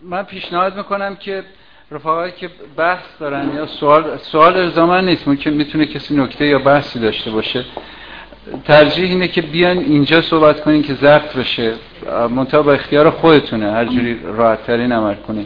من پیشنهاد میکنم که رفقایی که بحث دارن یا سوال الزاما نیست، ممکن میتونه کسی نکته یا بحثی داشته باشه، ترجیح اینه که بیان اینجا صحبت کنین که ضبط بشه، منتها با اختیار خودتونه، هر جوری راحت ترین عمل کنین.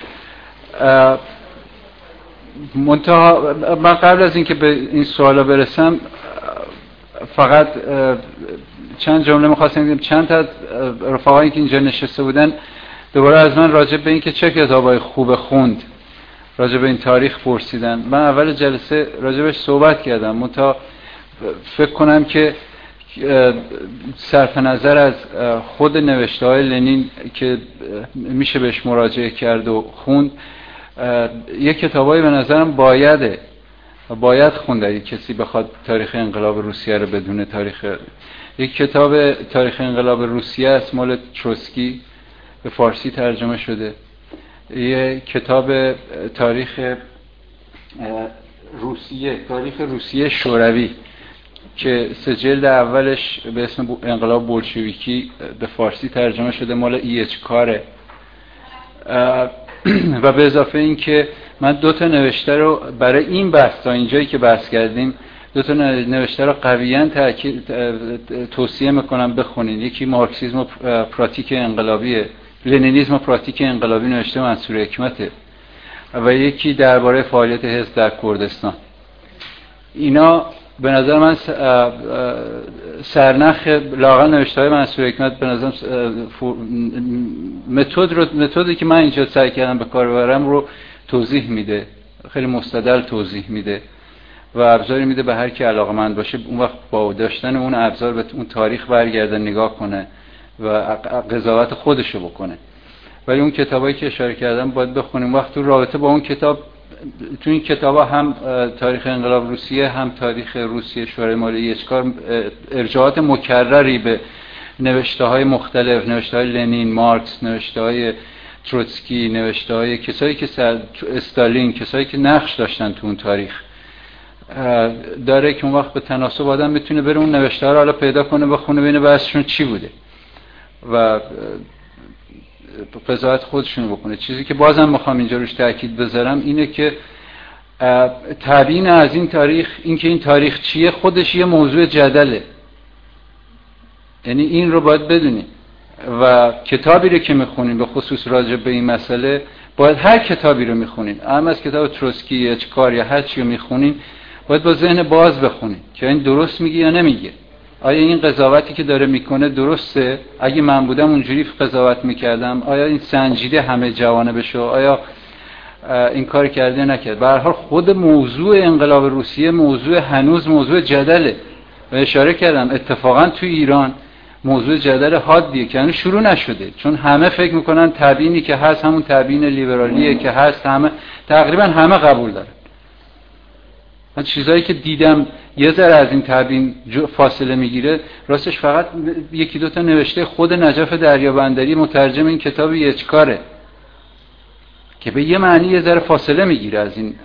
منتها من قبل از اینکه به این سوالا برسم فقط چند جمله می‌خواستم بگم. چند تا رفقایی که اینجا نشسته بودن دوباره از من راجع به این که چه کتابای خوب خوند، راجع به این تاریخ پرسیدن. من اول جلسه راجع بهش صحبت کردم، منتها فکر کنم که صرف نظر از خود نوشته‌های لنین که میشه بهش مراجعه کرد و خوند، یک کتابایی به نظرم باید خوند اگه کسی بخواد تاریخ انقلاب روسیه رو بدونه. یک کتاب تاریخ انقلاب روسیه است مال تروتسکی، به فارسی ترجمه شده. یک کتاب تاریخ روسیه شوروی که 3 جلد اولش به اسم انقلاب بولشویکی به فارسی ترجمه شده، مال ایچ کاره. و به اضافه این که من 2 تا نوشته رو برای این بحث تا اینجایی که بحث کردیم 2 تا نوشته رو قویاً توصیه میکنم بخونین. یکی مارکسیسم و پراتیک انقلابیه، لنینیسم و پراتیک انقلابی نوشته منصور حکمته، و یکی درباره فعالیت حزب در کردستان. اینا به نظر من سرنخ لااقل نوشته‌های منصور حکمت به نظر متدی که من اینجا سعی کردم به کار ببرم رو توضیح میده، خیلی مستدل توضیح میده و ابزاری میده به هر کی علاقه‌مند باشه اون وقت با داشتن اون ابزار به اون تاریخ برگرده، نگاه کنه و قضاوت خودشو بکنه. ولی اون کتابایی که اشاره کردم باید بخونیم. وقت تو رابطه با اون کتاب، تو این کتابا هم تاریخ انقلاب روسیه هم تاریخ روسیه شورای مال ایچکار ارجاعات مکرری به نوشته‌های مختلف، نوشته‌های لنین، مارکس، نوشته‌های تروتسکی، نوشته‌های کسایی که استالین، کسایی که نقش داشتن تو اون تاریخ داره که اون وقت به تناسب آدم میتونه بره اون نوشته‌ها رو حالا پیدا کنه، بخونه، ببینه بحثشون چی بوده و قضاوت خودشون بکنه. چیزی که بازم میخوام اینجا روش تاکید بذارم اینه که تبیین از این تاریخ، این که این تاریخ چیه، خودش یه موضوع جدله. یعنی این رو باید بدونیم و کتابی رو که میخونیم به خصوص راجع به این مسئله باید هر کتابی رو میخونین، اما از کتاب تروتسکی، اچکار یا هر چی رو میخونین باید با ذهن باز بخونین که این درست میگه یا نمیگه. آیا این قضاوتی که داره میکنه درسته؟ اگه من بودم اونجوری قضاوت میکردم. آیا این سنجیده همه جوانبشو؟ آیا این کار کرده نکرد؟ به هر حال خود موضوع انقلاب روسیه هنوز موضوع جدله و اشاره کردم اتفاقا تو ایران موضوع جدل حادیه که هنوز شروع نشده، چون همه فکر میکنن تبیینی که هست همون تبیین لیبرالیه که هست، تقریبا همه قبول دارن. من چیزایی که دیدم یه ذره از این تبیین فاصله میگیره، راستش فقط 1-2 تا نوشته خود نجف دریابندری مترجم این کتاب ایچکاره که به یه معنی یه ذره فاصله میگیره از این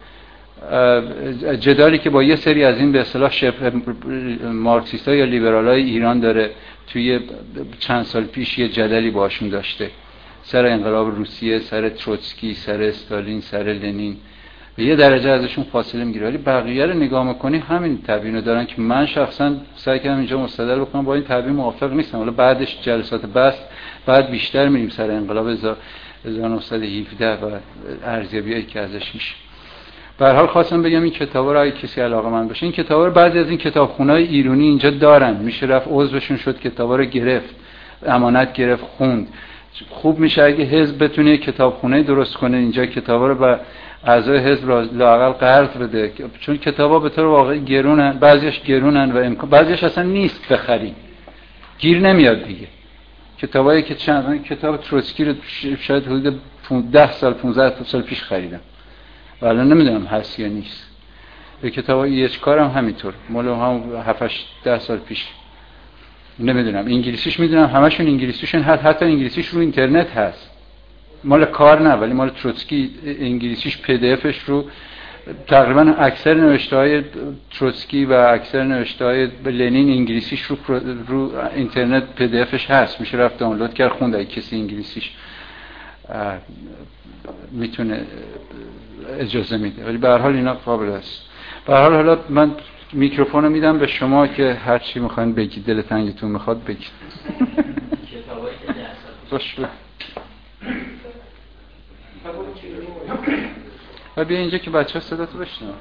جدالی که با یه سری از این به اصطلاح شبه مارکسیستا یا لیبرالای ایران داره. توی چند سال پیش یه جدلی باشون داشته سر انقلاب روسیه، سر تروتسکی، سر استالین، سر لنین، به یه درجه ازشون فاصله میگیره. ولی بقیه رو نگاه میکنی همین تبیینو دارن که من شخصا سعی کردم اینجا مستدل بکنم با این تبیین موافق نیستم. حالا بعدش جلسات بعد بیشتر میریم سر انقلاب 1917 و ارزیابیایی که ازش میشه. به هر حال خواستم بگم این کتابا رو اگه کسی علاقه‌مند باشه، این کتابا رو بعضی از این کتابخونه‌های ایرانی اینجا دارن، میشه رفت عضوشون شد، کتابا رو گرفت، امانت گرفت، خوند. خوب میشه اگه حزب بتونه کتابخونه درست کنه اینجا کتابا رو به اعضای حزب لااقل قرض بده، چون کتابا به طور واقعی گرونن، بعضیش گرونن و بعضیش اصلا نیست بخرید، گیر نمیاد دیگه. کتابایی که چند کتاب تروتسکی رو شاید حدود 10 سال 15 سال پیش خریدم و الان نمیدونم هست یا نیست. به کتابای ایچکار هم همینطور، مال هم 7-10 سال پیش نمیدونم. انگلیسیش میدونم همشون انگلیسیشون حتی انگلیسیش رو اینترنت هست، مال کار نه، ولی مال تروتسکی انگلیسیش پی دی افش رو تقریبا اکثر نوشته‌های تروتسکی و اکثر نوشته‌های لنین انگلیسیش رو اینترنت پی دی افش هست، میشه رفت دانلود کرد خوند اگه کسی انگلیسیش میتونه اجازه میده، ولی به هر حال اینا قابل است. به هر حال حالا من میکروفونو میدم به شما که هر چی میخواین بگید، دل تنگتون میخواد بگید. و بیا اینجا که بچه ها صدا تو بشنن.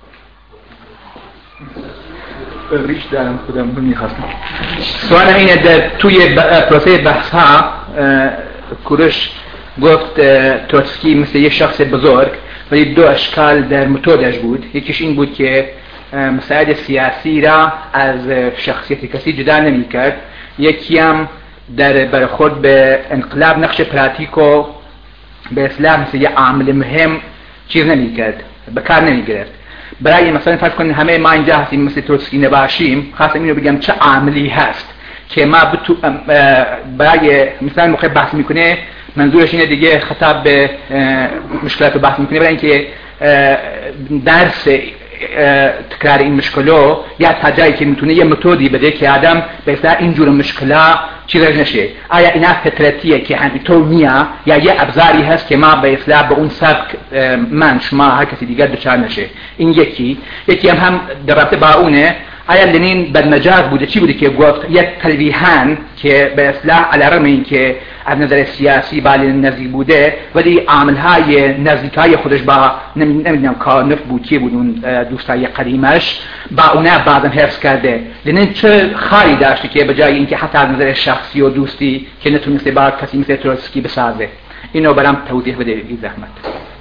ریش دارم خودم رو میخواستم. سوال اینه در توی پروسه بحث ها کورش گفت تروتسکی مثل یه شخص بزرگ، ولی دو اشکال در متدش بود. یکیش این بود که مسائل سیاسی را از شخصیت کسی جدا نمی کرد، یکی هم در برخورد به انقلاب نقش پراتیکو به اصطلاح مثل یه عامل مهم چیز نمی کرد، به کار نمی گرفت. برای مثلا فرض کنید همه ما اینجا هستیم مثل تروتسکی نباشیم، خواستم اینو بگم چه عاملی هست که ما برای مثلا موقع بحث میکنه منظورش اینه دیگه خطاب به مشکلات رو بحث میکنه، برای اینکه درس تکرار این مشکلو یا تا جایی که میتونه یه متدی بده که آدم به اصطلاح اینجور مشکلا چیزش نشه. آیا اینا فطرتیه که همینطور نیا یا یه ابزاری هست که ما به اصطلاح به اون سبک من شما هر کسی دیگر دچار نشه؟ این یکی هم در رابطه با اونه. آیا لنین بدمجاز بوده؟ چی بوده که گفت یک تلویحان که به اصطلاح علی رغم اینکه از نظر سیاسی با لنین نزدیک بوده ولی عاملهای نزدیکای خودش با نمیدونم کارنف بود که بود اون دوستای قدیمش با اونا بعضا حفظ کرده. لنین چه خاری داشته که به جای اینکه حتی از نظر شخصی و دوستی که نتونسته با کسی مثل تروتسکی بسازه؟ اینو برام توضیح بده بی زحمت.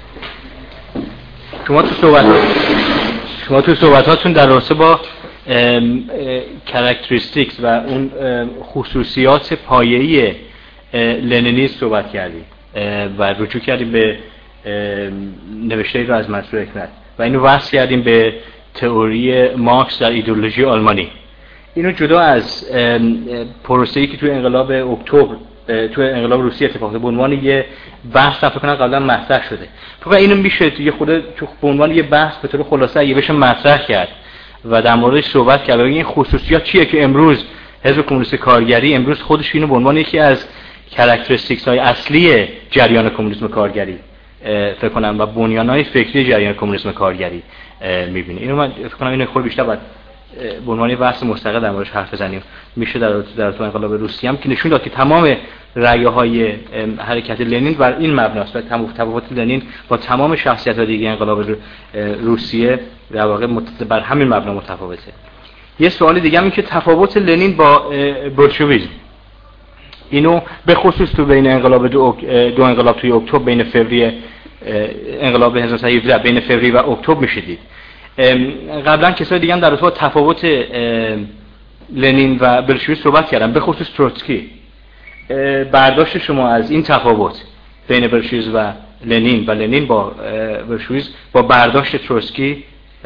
شما تو صحبتاتون در رابطه با کاراکتریستیکس و اون خصوصیات پایه‌ای لنینیسم صحبت کردیم و رجوع کردیم به نوشته‌ای رو از منصور حکمت و اینو وصل کردیم به تئوری مارکس در ایدئولوژی آلمانی. اینو جدا از پروسه‌ای که توی انقلاب اکتبر توی انقلاب روسیه اتفاق افتاد به عنوان یه بحث فکر کنم قبلا مطرح شده. فکر این میشه یه خود به عنوان یه بحث به طور خلاصه یه بشه مطرح کرد و در موردش صحبت کرد. این خصوصیات چیه که امروز حزب کمونیست کارگری امروز خودش اینو به عنوان یکی از کاراکتریستیکس های اصلی جریان کمونیسم کارگری فکر کنم و بنیان‌های فکری جریان کمونیسم کارگری می‌بینه. اینو من فکر کنم اینو خود بیشتر باید به عنوان بحث مستقل در موردش حرف بزنیم. میشه در تو انقلاب روسیه هم که نشون داد که تمام رأی‌های حرکت لنین بر این مبناست و تفاوت لنین با تمام شخصیت‌های دیگه انقلاب روسیه در واقع بر همین مبنا متفاوته. یه سوال دیگه هم این که تفاوت لنین با بولشویسم، اینو به خصوص تو بین انقلاب دو انقلاب توی اکتبر بین فوریه انقلاب 1917 بین فوریه و اکتبر میشه دید. قبلا کسای دیگه هم در رابطه با تفاوت لنین و بولشویسم صحبت کردن، به خصوص تروتسکی. برداشت شما از این تفاوت بین بولشویسم و لنین با بولشویسم با برداشت تروتسکی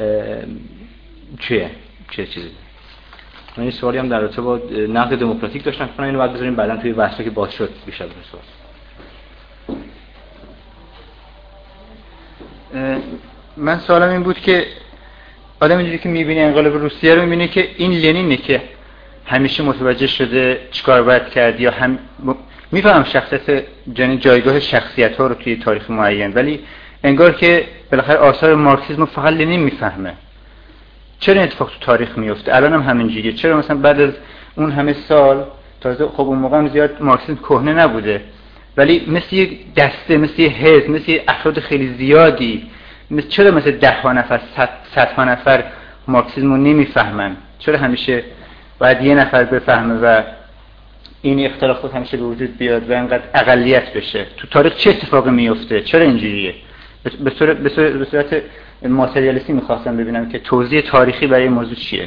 چه چیزی؟ من این سوالی هم در رابطه با نقد دموکراتیک داشتم که اینو بعد بذاریم بعداً توی بحثی که باز شد بیشتر بحث. من سوالم این بود که آدم اینجوری که میبینه انقلاب روسیه رو میبینه که این لنینه که همیشه متوجه شده چیکار باید کرد، یا هم میفهم شخصیت جایگاه شخصیت ها رو توی تاریخ معین، ولی انگار که بالاخره آثار مارکسیسم فقط لنین میفهمه. چرا این اتفاق تو تاریخ میفته؟ الان هم همینجوریه. چرا مثلا بعد از اون همه سال تازه خب اون موقع هم زیاد مارکسیسم کهنه نبوده، ولی مثل یک دسته، مثل یک حزب، مثل افراد خیلی زیادی، چرا مثل 10 نفر 100 نفر مارکسیسم رو نمیفهمن؟ چرا همیشه باید یه نفر بفهمه و این اختلافات همیشه به وجود بیاد و انقدر اقلیت بشه؟ تو تاریخ چه اتفاقی میفته؟ چرا اینجوریه؟ به صورت ماتریالیستی میخواستم ببینم که توضیح تاریخی برای این موضوع چیه.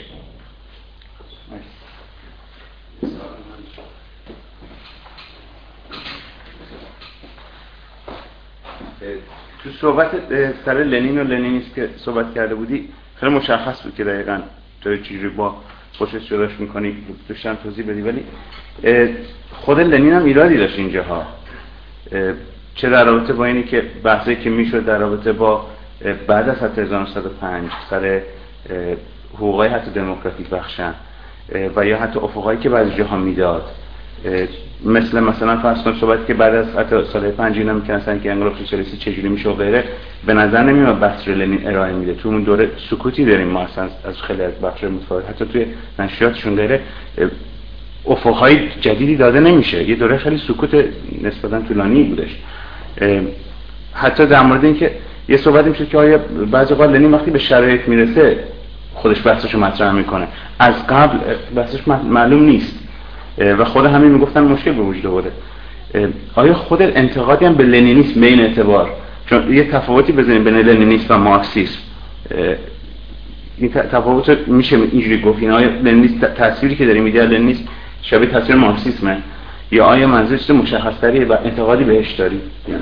تو صحبت سر لنین و لنینیسم که صحبت کرده بودی خیلی مشخص بود که دقیقاً تو چجوری با خوشش جداش میکنی، دوستم توضیح بدی. ولی خود لنین هم ایرادی داشت اینجاها، چه در رابطه با اینی که بحثی که میشد در رابطه با بعد از 1905 سر حقوقای حتی دموکراتیک بخشن و یا حتی افقایی که بعضی جاها میداد مثلا فرض کن صحبتی که بعد از حتی سال 5 اینا میکنن که انقلاب سوسیالیستی چجوری میشه و غیره، به نظر نمیاد بحث لنین ارائه میده. تو اون دوره سکوتی داریم ما اصلا از خیلی از بخش‌های متفاوت، حتی توی نشریاتشون غیره افق‌های جدیدی داده نمیشه. یه دوره خیلی سکوت نسبتا طولانی بودش. حتی در مورد اینکه یه صحبتی میشه که آیا بعضی وقت لنین وقتی به شرایط میرسه خودش بحثشو مطرح میکنه، از قبل بحثش معلوم نیست و خود همین میگفتن مشکل به وجود آورده. آیا خود انتقادی هم به لنینیسم به این اعتبار، چون یه تفاوتی بزنیم بین لنینیسم و مارکسیسم، این تفاوت میشه اینجوری گفت این آیا لنینیسم تصویری که داریم میده لنینیسم شبیه تصویر مارکسیسمه یا آیا منظور چیز مشخص‌تریه و انتقادی بهش داری یا نه؟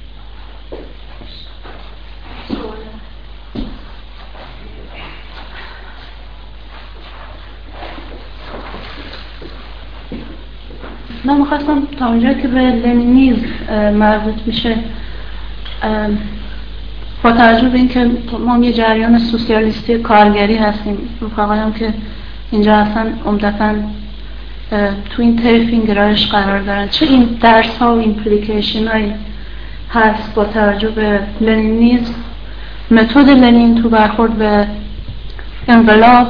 من میخواستم تا اونجا که به لنینیسم مربوط میشه با توجه به اینکه ما یه جریان سوسیالیستی کارگری هستیم، رفقایم که اینجا اصلا عمدتاً تو این طیف این گرایش قرار دارن، چه این درس ها و ایمپلیکیشن هایی هست با توجه به لنینیسم، متد لنین تو برخورد به انقلاب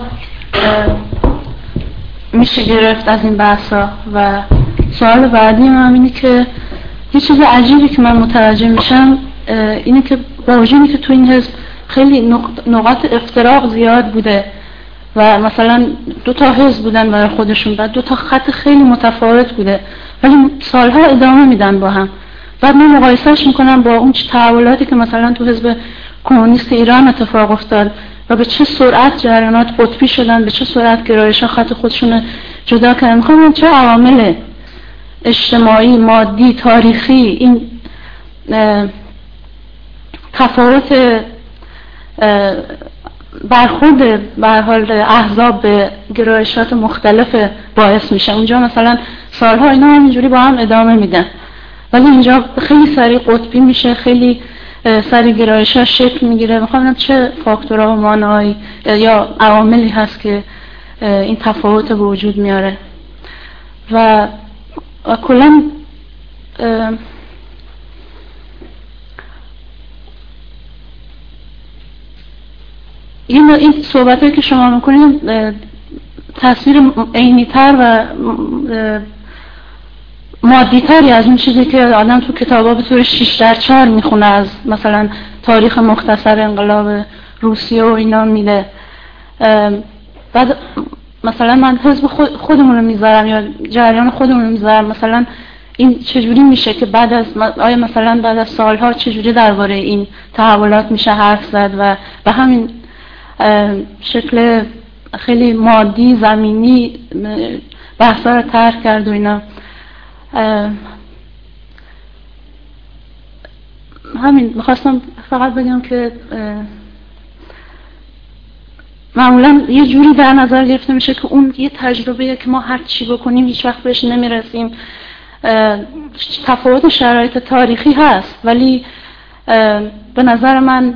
میشه گرفت از این بحثا. و سوال بعدی من اینه که یه چیز عجیبی که من متوجه میشم اینه که با وجودی که تو این حزب خیلی نقاط افتراق زیاد بوده و مثلا 2 حزب بودن برای خودشون، بعد 2 خط خیلی متفاوت بوده ولی سالها ادامه میدن با هم. بعد من مقایسهش میکنم با اون تحولاتی که مثلا تو حزب کمونیست ایران اتفاق افتاد و به چه سرعت جریانات قطبی شدن، به چه سرعت گرایش‌ها خط خودشون جدا کردن. میخوام چه عوامل اجتماعی، مادی، تاریخی این تفاوت برخورد به هر حال احزاب به گرایشات مختلف باعث میشه. اونجا مثلا سالها اینا همینجوری با هم ادامه میدن ولی اینجا خیلی سریع قطبی میشه، خیلی سریع گرایش‌ها شکل میگیره. میخوام ببینم چه فاکتورها و مانعایی یا عواملی هست که این تفاوت به وجود میاره و کلاً این صحبتایی که شما میکنید تصویر عینی‌تر و مادی‌تری از اون چیزی که آدم تو کتابا به طور 6x4 میخونه از مثلا تاریخ مختصر انقلاب روسیه و اینا میده. بعد مثلا من حزب خودمون رو میذارم یا جریان خودمون رو میذارم، مثلا این چجوری میشه که بعد از آیا مثلا بعد از سالها چجوری درباره این تحولات میشه حرف زد و به همین شکل خیلی مادی زمینی بحثا رو طرح کرد و اینا. همین میخواستم فقط بگم که معمولا یه جوری در نظر گرفته میشه که اون یه تجربه‌ایه که ما هر چی بکنیم هیچ وقت بهش نمیرسیم. تفاوت شرایط تاریخی هست ولی به نظر من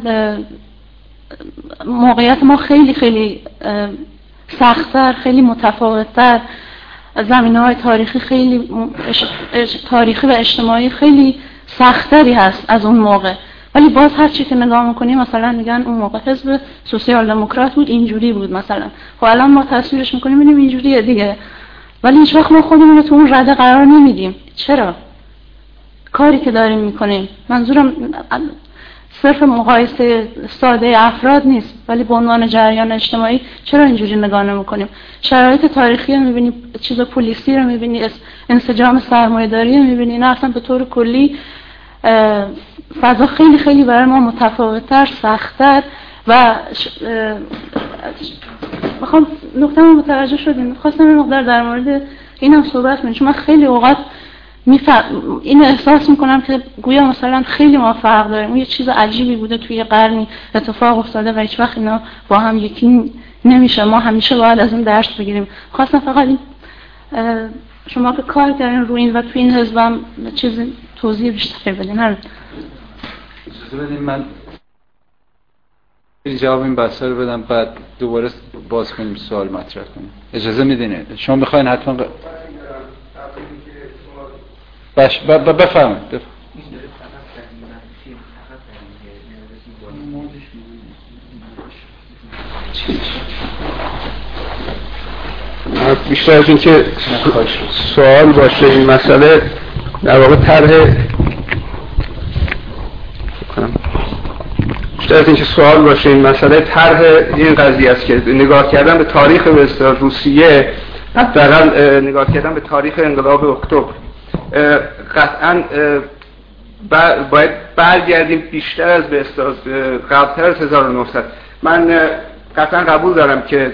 موقعیت ما خیلی خیلی سخت‌تر، خیلی متفاوت‌تر، زمینه‌های تاریخی خیلی تاریخی و اجتماعی خیلی سخت‌تری هست از اون موقع. ولی باز هر چی که نگاه می‌کنیم مثلا میگن اون موقع حزب سوسیال دموکرات بود اینجوری بود مثلا، خب الان ما تصویرش می‌کنیم می‌بینیم اینجوریه دیگه، ولی هیچ وقت ما خودمون رو تو اون رده قرار نمیدیم. چرا؟ کاری که داریم می‌کنیم، منظورم صرف مقایسه ساده افراد نیست ولی به عنوان جریان اجتماعی چرا اینجوری نگاه نمی‌کنیم؟ شرایط تاریخی رو می‌بینی، چیز پلیسی رو می‌بینی، انسجام سرمایه‌داری رو می‌بینی، نه اصلا به طور کلی فضا خیلی خیلی برای ما متفاوت‌تر، سخت‌تر و میخوام نکته رو متوجه شدیم. خواستم این مقدار در مورد اینم صحبت کنم چون من خیلی اوقات این احساس میکنم که گویا مثلا خیلی ما فرق داریم، اون یه چیز عجیبی بوده توی قرنی اتفاق افتاده و هیچ وقت اینا با هم یکی نمیشه، ما همیشه باید از این درس بگیریم. خواستم فقط این شما که کار کردین روی این و توی این حزبم چیز توضیح بیشتری بدین. اجازه بدین من جواب این بحثا رو بدم بعد دوباره باز کنیم سوال مطرح کنیم. اجازه میدین؟ شما میخواین حتما باش بفرمایید. بیشتر از این که سوال باشه این مسئله در واقع طرح این قضیه است که نگاه کردن به تاریخ به اصطلاح روسیه، حداقل نگاه کردن به تاریخ انقلاب اکتبر، قطعاً باید برگردیم بیشتر از به اصطلاح قبلتر از 1900. من قطعاً قبول دارم که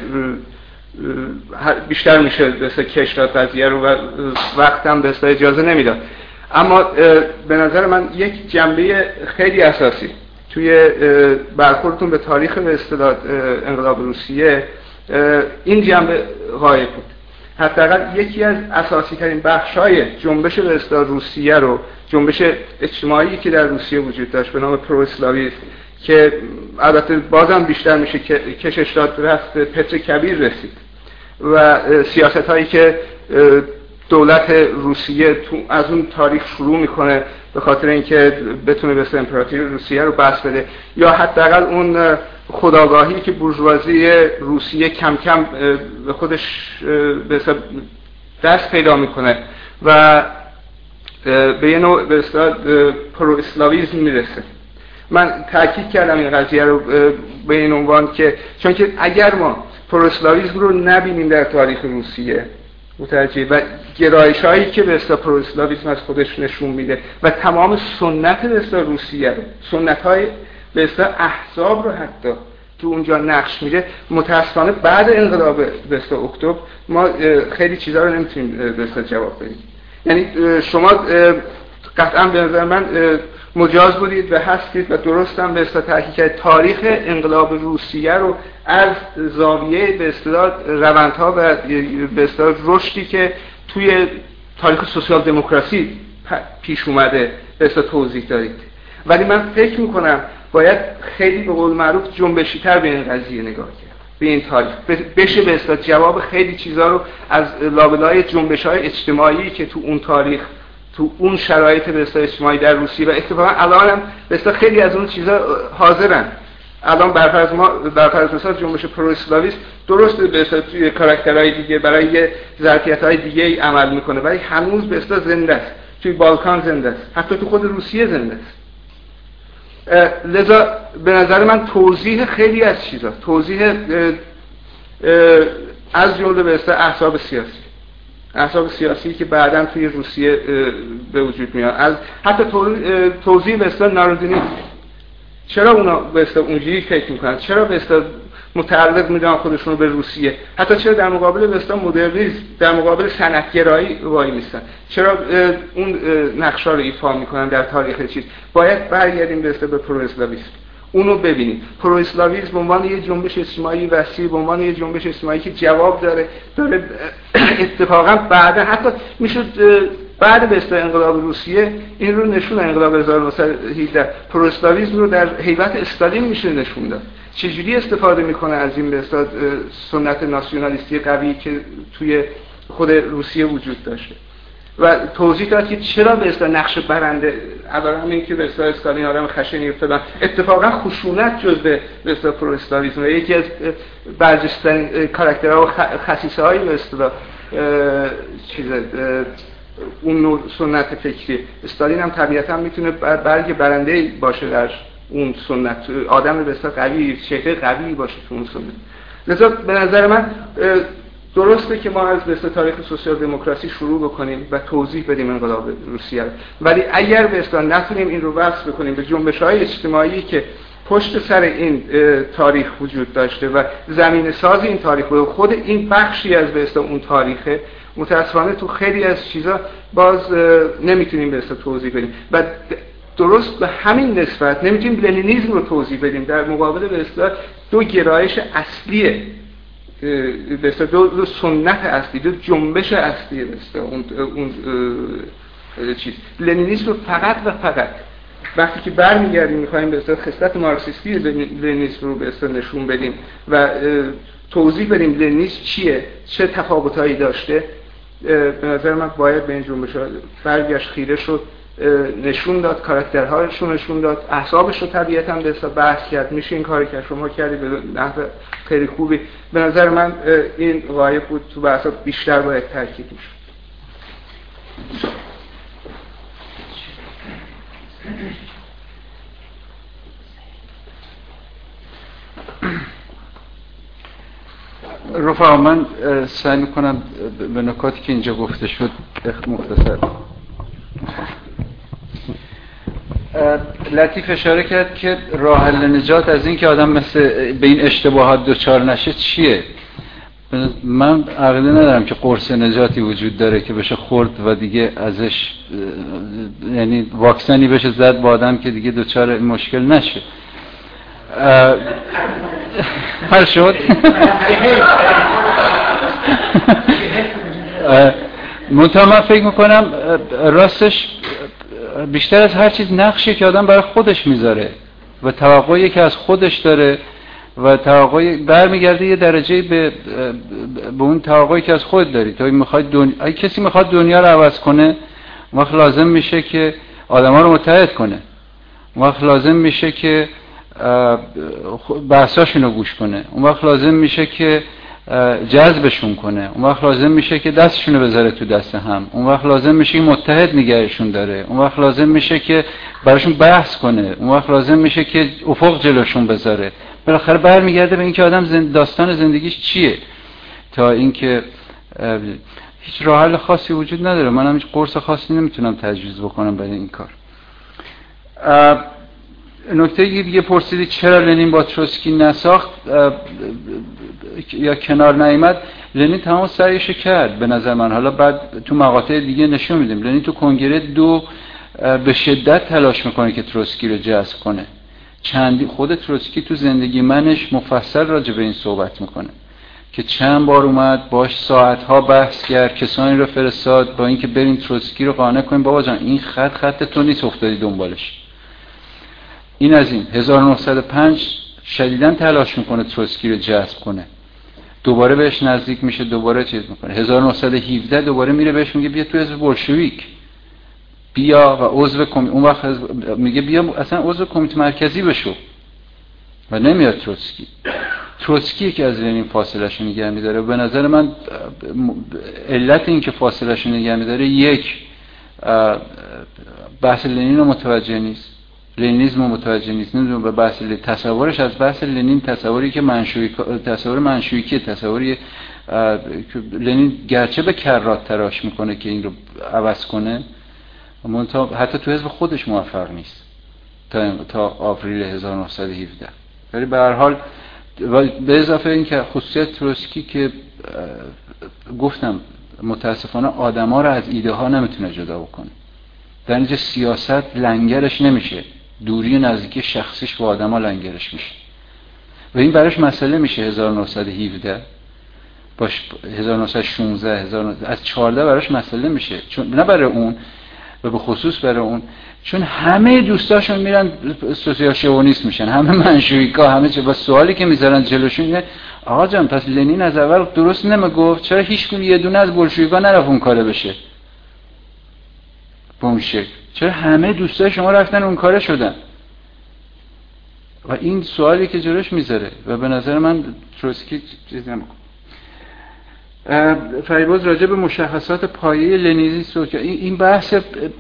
بیشتر میشه به اصطلاح کش داد قضیه رو و وقتم به اصطلاح اجازه نمیداد، اما به نظر من یک جنبه خیلی اساسی توی برخوردتون به تاریخ به اصطلاح انقلاب روسیه این جنبه غایب بود. حداقل یکی از اساسی ترین بخش‌های جنبش به اصطلاح روسیه رو، جنبش اجتماعی که در روسیه وجود داشت به نام پرو اسلاویسم، که البته بازم بیشتر میشه که کشش داد رفت پتر کبیر رسید و سیاست‌هایی که دولت روسیه از اون تاریخ شروع میکنه به خاطر اینکه بتونه به امپراتوری روسیه رو بس بده، یا حداقل اون خودآگاهی که بورژوازی روسیه کم کم به خودش به دست پیدا میکنه و به یه نوع به اصطلاح پرو اسلاویسم میرسه. من تاکید کردم این قضیه رو به این عنوان که چون که اگر ما پرو اسلاویسم رو نبینیم در تاریخ روسیه متوجه و گرایش‌هایی که به اصطلاح پرو اسلاویسم از خودش نشون میده و تمام سنت به اصطلاح روسیه رو، سنت‌های به اصطلاح احزاب رو حتی تو اونجا نقش میده، متأسفانه بعد انقلاب به اصطلاح اکتبر ما خیلی چیزا رو نمیتونیم به اصطلاح جواب بدیم. یعنی شما قطعا به نظر من مجاز بودید و هستید و درست هم به اصطلاح تحقیق تاریخ انقلاب روسیه رو از زاویه به اصطلاح روندها و به اصطلاح رشدی که توی تاریخ سوسیال دموکراسی پیش اومده به اصطلاح توضیح دارید. ولی من فکر میکنم باید خیلی به قول معروف جنبشی تر به این قضیه نگاه کرد، به این تاریخ بشه به اصطلاح جواب خیلی چیزا رو از لابلای جنبش‌های اجتماعی که تو اون تاریخ، تو اون شرایط به اصطلاح اجتماعی در روسیه و اتفاقا الان هم به اصطلاح خیلی از اون چیزا حاضرن. الان برفرض مثلا جنبش پرو اسلاویسم درست به اصطلاح توی کاراکترهای دیگه برای ظرفیت‌های دیگه عمل میکنه ولی هنوز به اصطلاح زنده است، توی بالکان زنده است، حتی تو خود روسیه زنده است. لذا به نظر من توضیح خیلی از چیزا، توضیح از جمله به اصطلاح احزاب سیاسی که بعداً توی روسیه به وجود میاد، از حتی توضیح به اصطلاح نارودینیسم، چرا اونا به اصطلاح اونجوری فکر میکنن، چرا به اصطلاح متعلق میدونن خودشون رو به روسیه، حتی چرا در مقابل به اصطلاح مدرنیسم، در مقابل صنعتگرایی وای میستن، چرا اون نقشا رو ایفا میکنن در تاریخ چیز. باید برگردیم به اصطلاح به پرو اسلاویسم، اونو ببینیم. پرو اسلاویسم به عنوان یه جنبش اجتماعی وسیع، به عنوان یه جنبش اجتماعی که جواب داره اتفاقا بعد حتی میشد بعد به اصطلاح انقلاب روسیه این رو نشون، انقلاب 1917 پرو اسلاویسم رو در هیبت استالین میشه نشون داد. چجوری استفاده میکنه از این به اصطلاح سنت ناسیونالیستی قوی که توی خود روسیه وجود داشته و توضیح داد که چرا به اصطلاح نقش برنده عبارت همین که به اصطلاح استالین آدم خشنی افتادن، اتفاقا خشونت جزء به اصطلاح پرو اسلاویسم و یکی از برجسته‌ترین کاراکترها و خصیصه‌های به اصطلاح اون نوع سنت فکری. استالین هم طبیعتا میتونه برگ برنده باشه در اون سنت، آدم به اصطلاح قوی، شکل قوی باشه تو اون سنت. لذا به نظر من درسته که ما از به اصطلاح تاریخ سوسیال دموکراسی شروع بکنیم و توضیح بدیم انقلاب روسیه، ولی اگر به اصطلاح نتونیم این رو وصل بکنیم به جنبش‌های اجتماعی که پشت سر این تاریخ وجود داشته و زمینه ساز این تاریخ بود، خود این بخشی از به اصطلاح اون تاریخه، متأسفانه تو خیلی از چیزا باز نمیتونیم به اصطلاح توضیح بدیم و درست به همین نسبت نمیتونیم لنینیسم رو توضیح بدیم در مقابل به اصطلاح دو گرایش اصلیه، به اصطلاح دو سنت اصلی، دو جنبش اصلی به اصطلاح اون چیز. لنینیسم رو فقط و فقط وقتی که برمیگردیم میخوایم به اصطلاح خصلت مارکسیستی لنینیسم رو به اصطلاح نشون بدیم و توضیح بدیم لنینیسم چیه، چه تفاوتایی داشته، به نظر من باید به این جنبش برگشت، خیره شد، نشون داد، کاراکترهاشون نشون داد، احسابش رو طبیعتاً به حساب بحث کرد. میشه این کاری که شما کردی به نحو خیلی خوبی. به نظر من این غایب بود، تو بحثا بیشتر باید تاکید میشد. رفقا من سعی میکنم به نکاتی که اینجا گفته شد مختصر. لطیف اشاره کرد که راه حل نجات از این که آدم مثل به این اشتباهات دوچار نشه چیه؟ من عقیده ندارم که قرص نجاتی وجود داره که بشه خورد و دیگه ازش یعنی واکسنی بشه زد با آدم که دیگه دوچار این مشکل نشه. حل شد. منتها من فکر میکنم راستش بیشتر از هر چیز نقشی که آدم برای خودش میذاره و توقعی که از خودش داره و توقعی برمیگرده یه درجه به اون توقعی که از خود داری. تو اگه کسی میخواد دنیا رو عوض کنه، اون وقت لازم میشه که آدما رو متحد کنه، اون وقت لازم میشه که بحثاشون رو گوش کنه، اون وقت لازم میشه که جذبشون کنه، اون وقت لازم میشه که دستشون رو بذاره تو دست هم، اون وقت لازم میشه که متحد نگهشون داره، اون وقت لازم میشه که براشون بحث کنه، اون وقت لازم میشه که افق جلوشون بذاره. بالاخره برمیگرده به اینکه آدم داستان زندگیش چیه، تا اینکه هیچ راه حل خاصی وجود نداره. منم هیچ قرص خاصی نمیتونم تجویز بکنم برای این کار. نکته دیگه پرسیدی چرا لنین با تروتسکی نساخت یا کنار نیامد. لنین تمام سعیش کرد به نظر من. حالا بعد تو مقاطع دیگه نشون میدیم لنین تو کنگره 2 به شدت تلاش میکنه که تروتسکی رو جذب کنه. خود تروتسکی تو زندگی منش مفصل راجع به این صحبت میکنه که چند بار اومد باش ساعتها بحث کرد، کسانی رو فرستاد با اینکه بریم تروتسکی رو قانع کنیم بابا جان این خط تو نیست، افتادی دنبالش. این از این. 1905 شدیداً تلاش میکنه تروتسکی رو جذب کنه، دوباره بهش نزدیک میشه، دوباره چیز میکنه. 1917 دوباره میره بهش میگه بیا تو حزب بولشویک، بیا و عضو اون وقت میگه بیا اصلا عضو کمیته مرکزی بشو و نمیاد تروتسکی. تروتسکی که از لنین فاصله‌شو نگه می‌داره. به نظر من علت این که فاصله‌شو نگه می‌داره، یک بحث لنین رو متوجه نیست، لنینیسم رو متوجه نیست، نمیدونم به بحث تصورش از بحث لنین تصوری که تصور منشویکی، تصوری لنین گرچه به کرات تراش میکنه که این رو عوض کنه، حتی تو حزب خودش موفق نیست تا آوریل 1917. ولی به هر حال به اضافه این که خصوصیت تروتسکی که گفتم متاسفانه آدما رو از ایده ها نمیتونه جدا بکنه، در نتیجه سیاست لنگرش نمیشه، دوری نزدیکی شخصیش با آدما لنگرش میشه و این براش مسئله میشه. 1917 باش 1916 از 14 براش مسئله میشه، چون نه برای اون و به خصوص برای اون، چون همه دوستاشون میرن سوسیال شوونیست میشن، همه منشویکا، همه چه. با سوالی که میذارن جلوشون اینه آقا جان پس لنین از اول درست نمیگفت، چرا هیچ کی یه دونه از بولشویکا نرفت اون کاره بشه به اون شکل؟ چرا همه دوستای شما رفتن اون کاره شدن؟ و این سوالی که جلوش میذاره و به نظر من تروتسکی چیز نمیکنه. فریباز راجع به مشخصات پایه لنینیسم این بحث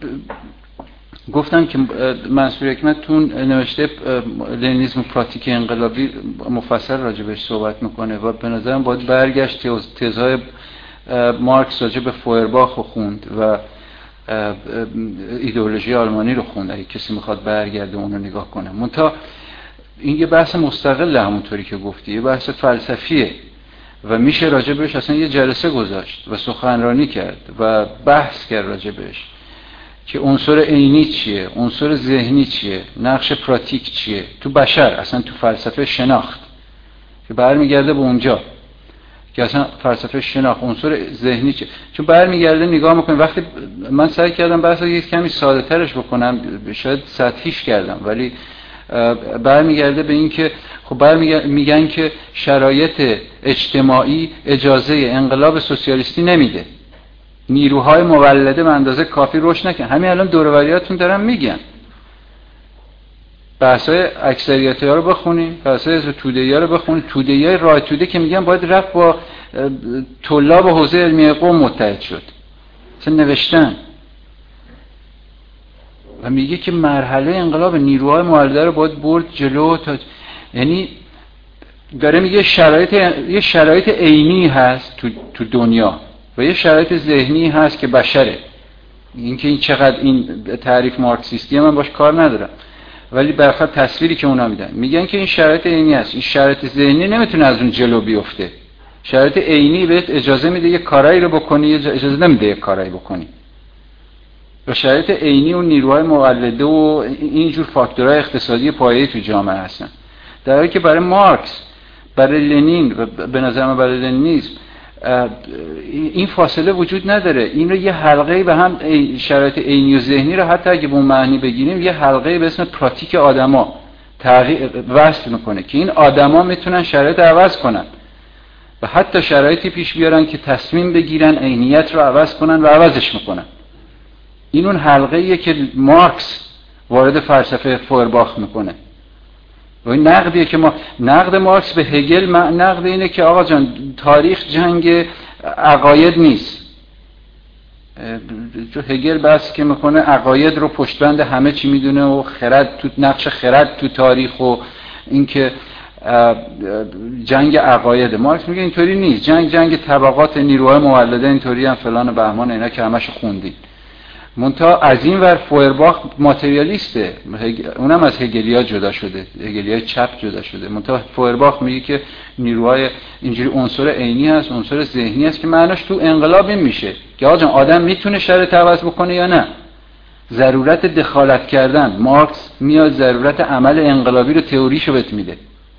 گفتم که منصور حکمت تو نوشته لنینیسم پراتیک انقلابی مفصل راجع بهش صحبت میکنه و به نظرم باید برگشت تزهای مارکس راجع به فویرباخ رو خوند و ایدئولوژی آلمانی رو خوند اگه کسی میخواد برگرده اون رو نگاه کنه. منتها این یه بحث مستقله، همونطوری که گفتی یه بحث فلسفیه و میشه راجع بهش اصلا یه جلسه گذاشت و سخنرانی کرد و بحث کرد راجع بهش که عنصر عینی چیه، عنصر ذهنی چیه، نقش پراتیک چیه تو بشر، اصلا تو فلسفه شناخت که برمیگرده به اونجا که اصلا فلسفه شناخت عنصر ذهنی چیه. چون برمیگرده نگاه میکنیم. وقتی من سعی کردم بحث یه کمی ساده ترش بکنم، شاید سطحیش کردم، ولی برمیگرده به این که خب میگن که شرایط اجتماعی اجازه انقلاب سوسیالیستی نمیده. نیروهای مولده به اندازه کافی رشد نکردن. همین الان دور و بریاتون دارن میگن. بحث‌های اکثریت‌ها رو بخونین، بحث‌های توده‌ای رو بخونین. توده‌ای راه توده که میگن باید رفت با طلاب حوزه علمیه قم متحد شد. مثلا نوشتن و میگه که مرحله انقلاب نیروهای مولده رو باید برد جلو تا، یعنی داره میگه یه شرایط عینی هست تو دنیا و یه شرایط ذهنی هست که بشره. اینکه این چقدر این تعریف مارکسیستی من باش کار ندارم، ولی برخلاف تصویری که اونا میدن میگن که این شرایط عینی هست. این شرایط ذهنی نمیتونه از اون جلو بیفته. شرایط عینی بهت اجازه میده یه کارایی رو بکنی، اجازه نمیده یه کارایی بکنی. و شرایط عینی و نیروهای مولده و اینجور فاکتورهای اقتصادی پایه‌ای تو جامعه هستن. در حالی که برای مارکس، برای لنین و به نظر من برای لنینیسم این فاصله وجود نداره. این رو یه حلقه‌ای به هم، شرایط عینی و ذهنی رو حتی اگه به اون معنی بگیریم یه حلقه‌ای به اسم پراتیک آدما تغییر وصل میکنه که این آدما میتونن شرایط عوض کنن و حتی شرایطی پیش بیارن که تصمیم بگیرن عینیت رو عوض کنن و عوضش میکنن. این اون حلقه‌ایه که مارکس وارد فلسفه فویرباخ میکنه. و این نقدیه که نقد مارکس به هگل نقد اینه که آقا جان تاریخ جنگ عقاید نیست. جو هگل بحث که میکنه عقاید رو پشتبند همه چی میدونه و خرد تو نقش خرد تو تاریخ و اینکه جنگ عقاید. مارکس میگه اینطوری نیست. جنگ طبقات نیروهای مولده اینطوری هم فلان و بهمان اینا که همش خوندید. منتها از این ور فویرباخ ماتریالیسته، اونم از هگلیا جدا شده، هگلیای چپ جدا شده. منتها فویرباخ میگه که نیروهای اینجوری عنصر عینی هست، عنصر ذهنی هست که معناش تو انقلاب این میشه که آقا جان آدم میتونه شرایط عوض بکنه یا نه. ضرورت دخالت کردن، مارکس میاد ضرورت عمل انقلابی رو تئوریشو بهت میده.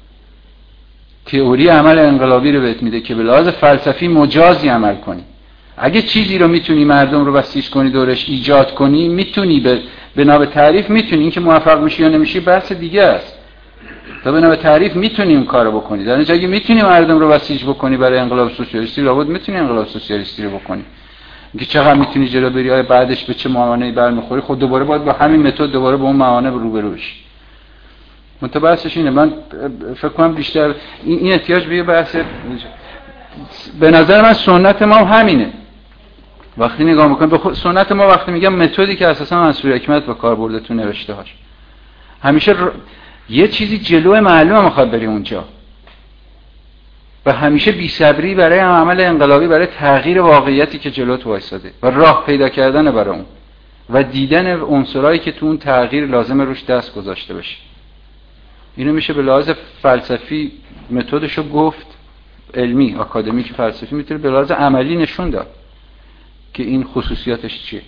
تئوری عمل انقلابی رو بهت میده که به لحاظ فلسفی مجازی عمل کنی. اگه چیزی رو میتونی مردم رو بسیج کنی دورش ایجاد کنی، میتونی بنا به تعریف میتونی. اینکه موفق میشی یا نمیشی بحث دیگه است. تا بنا به تعریف میتونی اون کارو بکنی. در نتیجه اگه میتونی مردم رو بسیج بکنی برای انقلاب سوسیالیستی، لابد میتونی انقلاب سوسیالیستی رو بکنی. اینکه چقدر میتونی جلو بری، آیا بعدش به چه موانعی برمیخوری، خود دوباره باید با همین متد دوباره با اون موانع روبرو بشی. متبحثش اینه. من فکر کنم بیشتر این احتیاج به بحث، به نظر من سنت ما همینه. وقتی نگاه میکنم به سنت ما، وقتی میگم متدی که اساسا منصور حکمت به کار برده تو نوشته هاش، همیشه یه چیزی جلو معلومه میخواد بری اونجا و همیشه بی‌صبری برای عمل انقلابی، برای تغییر واقعیتی که جلوت وایساده و راه پیدا کردن برای اون و دیدن عنصرایی که تو اون تغییر لازمه روش دست گذاشته بشه. اینو میشه به لحاظ فلسفی متدشو گفت، علمی آکادمیک فلسفی میتونه به لحاظ عملی نشون داد که این خصوصیاتش چیه.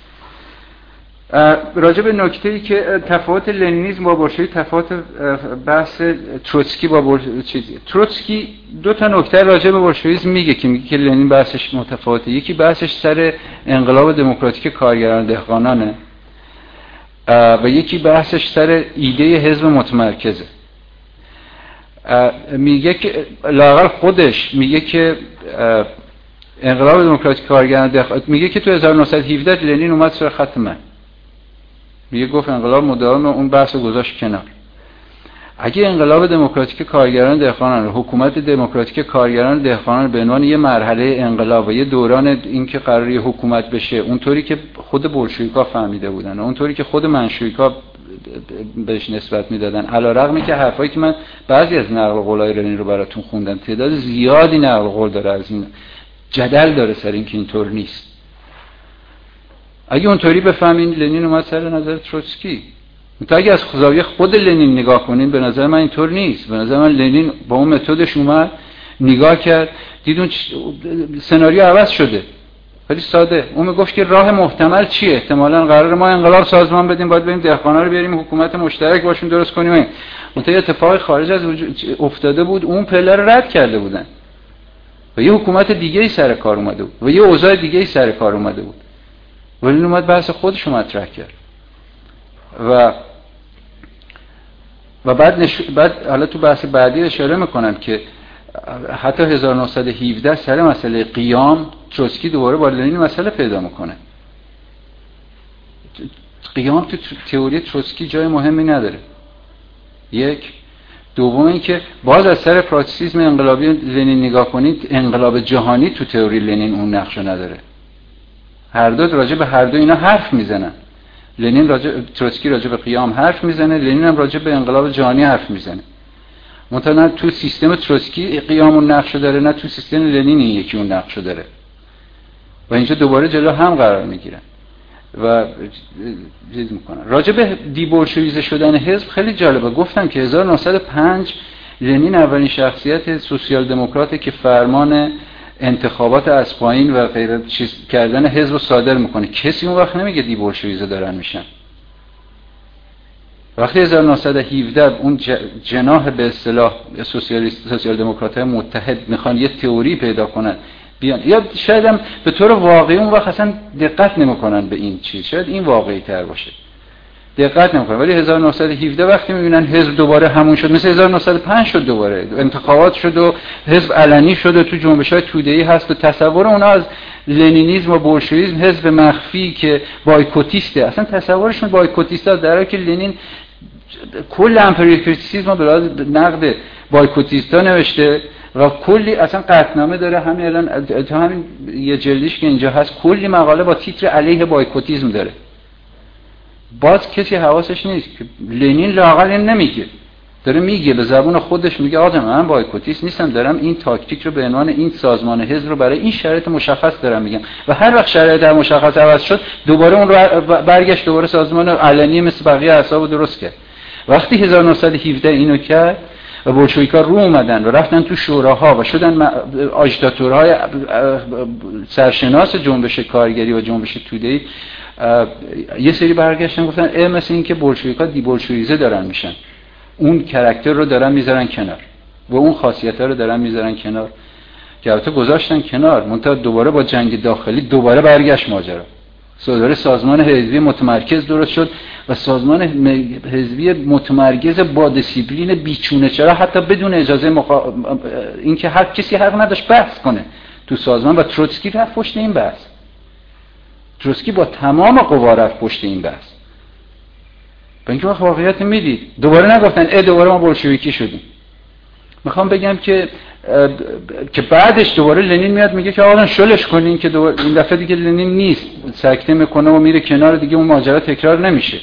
راجع به نکته‌ای که تفاوت لنینیسم با بولشویی، تفاوت بحث تروتسکی با تروتسکی دو تا نکته راجع به بولشویسم میگه که لنین بحثش متفاوته. یکی بحثش سر انقلاب دموکراتیک کارگران دهقانانه و یکی بحثش سر ایده حزب متمرکزه. میگه که لااقل خودش میگه که انقلاب دموکراتیک کارگران دهقانان، میگه که تو 1917 لنین اومد سر خط من، میگه گفت انقلاب مداوم، اون بحث گذاشت کنار. اگه انقلاب دموکراتیک کارگران دهقانان، حکومت دموکراتیک کارگران دهقانان به عنوان یه مرحله انقلاب و یه دوران این که قراری حکومت بشه، اونطوری که خود بولشویکا فهمیده بودن، اونطوری که خود منشویکا بهش نسبت میدادن، علیرغمی که حرفایی که من بعضی از نقل قولای لنین رو براتون خوندم، تعداد زیادی نقل قول داره از این، جدل داره سر این که اینطور نیست. اگه اونطوری بفهمین لنین اومد سر نظر تروتسکی. تا اگه از زاویه خود لنین نگاه کنین، به نظر من اینطور نیست. به نظر من لنین با اون متدش اومد نگاه کرد، دید اون سناریو عوض شده. خیلی ساده. اون میگفت که راه محتمل چیه؟ احتمالاً قرار ما انقلاب سازمان بدیم، باید بریم دهقانا رو بیاریم حکومت مشترک باشون درست کنیم. منتها اتفاقی خارج از افتاده بود، اون پله رو رد کرده بودن. و یه حکومت دیگه‌ای سر کار اومده بود و یه اوضاع دیگه‌ای سر کار اومده بود. ولی اومد بحث خودش رو مطرح کرد. و بعد حالا تو بحث بعدی اشاره میکنم که حتی 1917 سر مسئله قیام تروتسکی دوباره با لنین مسئله پیدا میکنه. قیام تو تئوری تروتسکی جای مهمی نداره. یک. دوم این که باز از سر پراتسیسم انقلابی لنین نگاه کنید، انقلاب جهانی تو تئوری لنین اون نقشو نداره. هر دو راجع به هر دو اینا حرف میزنن. تروتسکی راجع به قیام حرف میزنه، لنین هم راجع به انقلاب جهانی حرف میزنه. منتها نه تو سیستم تروتسکی قیام اون نقشو داره، نه تو سیستم لنین این یکی اون نقشو داره. و اینجا دوباره جلو هم قرار میگیرن و چیز میکنن. راجع به دیبولشویزه شدن حزب خیلی جالبه. گفتم که 1905 لنین اولین شخصیت سوسیال دموکراته که فرمان انتخابات از پایین و غیر چیز کردن حزب رو صادر میکنه. کسی اون وقت نمیگه دیبولشویزه دارن میشن. وقتی 1917 اون جناح به اصطلاح سوسیال دموکرات‌های متحد میخوان یه تئوری پیدا کنن بیان، یا شاید هم به طور واقعی اون وقت اصلا دقت نمیکنن به این چیز، شاید این واقعی تر باشه، دقت نمیکنن. ولی 1917 وقتی میبینن حزب دوباره همون شد، مثل 1905 شد، دوباره انتخابات شد و حزب علنی شد و تو جنبش‌های توده‌ای هست و تصور اونا از لنینیسم و بولشویسم حزب مخفی که بایکوتیسته، اصلا تصورشون بایکوتیسته، در حالی که لنین کل امپریالیسم به لحاظ نقد بایکوتیستا نوشته و کلی اصلا قطعنامه داره. همین الان تو همین یه جلدیش که اینجا هست کلی مقاله با تیتر علیه بایکوتیسم داره. باز کسی حواسش نیست که لنین لااقل این نمیگه، داره میگه به زبون خودش، میگه آقا من بایکوتیست نیستم، دارم این تاکتیک رو به عنوان این سازمان حزب رو برای این شرایط مشخص دارم میگم و هر وقت شرایط مشخص عوض شد دوباره اون رو برگشت، دوباره سازمان علنی مثل بقیه احزاب درست کرد. وقتی 1917 اینو کرد و بولشویک‌ها رو اومدن و رفتن تو شوراها و شدن آژیتاتورهای سرشناس جنبش کارگری و جنبش توده‌ای، یه سری برگشتن گفتن مثل این که بولشویک‌ها دیبولشویزه دارن میشن، اون کاراکتر رو دارن میذارن کنار و اون خاصیت‌ها رو دارن میذارن کنار، که البته گذاشتن کنار. منتها دوباره با جنگ داخلی دوباره برگشت ماجرا. دوباره سازمان حزبی متمرکز درست شد و سازمان حزبی متمرکز با دیسیپلین بیچونه، چرا حتی بدون اجازه اینکه هر کسی حق نداشت بحث کنه تو سازمان، و تروتسکی رفت پشت این بحث. تروتسکی با تمام قوا رفت پشت این بحث. با اینکه وقت واقعیت میدید دوباره نگفتن دوباره ما بولشویکی شدیم. میخوام بگم که بعدش دوباره لنین میاد میگه که آقا شلش کنین، که این دفعه دیگه لنین نیست، سکته میکنه و میره کنار، دیگه اون ماجرا تکرار نمیشه.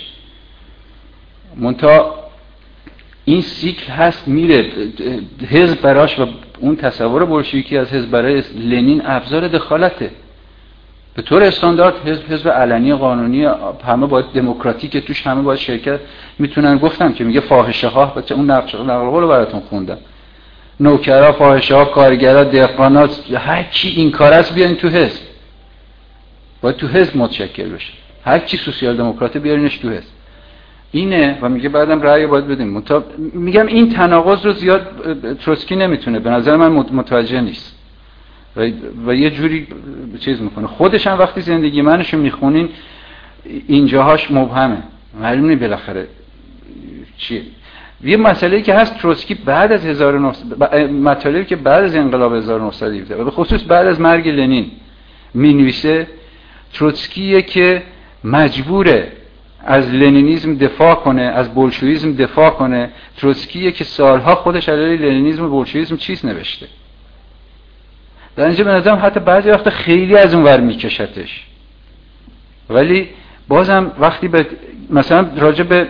منتها این سیکل هست میره حزب براش و اون تصور بولشویکی از حزب برای لنین ابزار دخالته. به طور استاندارد حزب علنی قانونی همه باید دموکراتیک، توش همه باید شرکت میتونن. گفتم که میگه فاحشه ها، بچه اون نقل قول رو براتون خوندم، نوکرا، فاحشه ها، کارگرا، دهقانات، هر کی این کار است بیارین تو حزب، باید تو حزب متشکل بشه. هر کی سوسیال دموکرات بیارینش تو حزب. اینه و میگه بعدم رأی باید بدیم. میگم این تناقض رو زیاد تروتسکی نمیتونه، به نظر من متوجه نیست و یه جوری چیز میکنه. خودش هم وقتی زندگی منشو میخونین اینجاهاش مبهمه، معلومه بالاخره چیه. یه مسئله‌ای که هست، تروتسکی بعد از 1900 مطالبی که بعد از انقلاب 1917 و به خصوص بعد از مرگ لنین مینویسه، تروتسکیه که مجبوره از لنینیسم دفاع کنه، از بولشویسم دفاع کنه. تروتسکیه که سالها خودش علیه لنینیسم و بولشویسم چیز نوشته. در اینجا به نظرم حتی بعضی وقت خیلی از اون ور میکشتش، ولی بازم وقتی به مثلا راجع به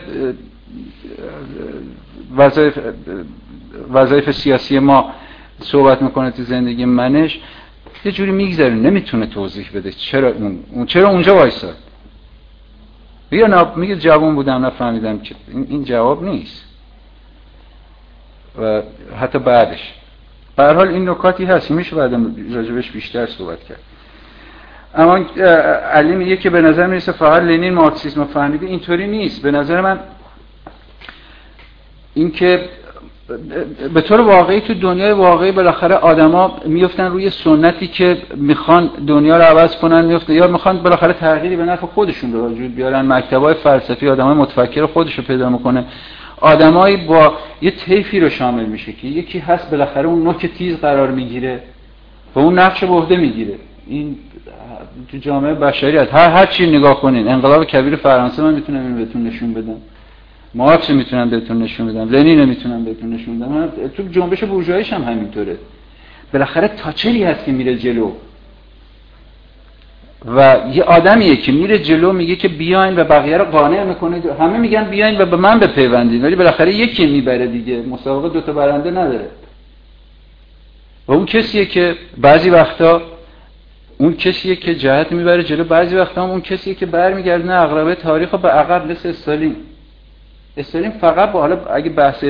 وظایف سیاسی ما صحبت میکنه تو زندگی منش، یه جوری میگذره، نمیتونه توضیح بده چرا اونجا وایساد. میگه جوان بودم نفهمیدم که این جواب نیست. و حتی بعدش به هر حال این نکاتی هست میشه بعدم راجبش بیشتر صحبت کرد. اما علی میگه که به نظر میرسه فقط لنین مارکسیسم فهمیده. اینطوری نیست. به نظر من این که به طور واقعی تو دنیای واقعی بالاخره آدما میفتن روی سنتی که میخوان دنیا رو عوض کنن، میفتن یا میخوان بالاخره تغییری به نفع خودشون رو وجود بیارن. مکتبای فلسفی آدمای متفکر خودش رو پیدا میکنه، آدمایی با یه طیفی رو شامل میشه که یکی هست بالاخره اون نوک تیز قرار میگیره و اون نقش به عهده میگیره. این تو جامعه بشریت هر چی نگاه کنین، انقلاب کبیر فرانسه من میتونم اینو بهتون نشون بدم، مارکس میتونم بهتون نشون بدم، لنین میتونم بهتون نشون بدم، تو جنبش بورژواییش هم همینطوره. بالاخره تاچری هست که میره جلو و یه آدمیه که میره جلو میگه که بیاین و بقیه رو قانع میکنه، همه میگن بیاین و به من بپیوندید، ولی بالاخره یکی میبره دیگه، مسابقه دوتا برنده نداره. و اون کسیه که بعضی وقتا اون کسیه که جهت میبره جلو، بعضی وقتا هم اون کسیه که برمیگردونه عقربه تاریخ رو به عقب، مثل استالین فقط با، حالا اگه بحث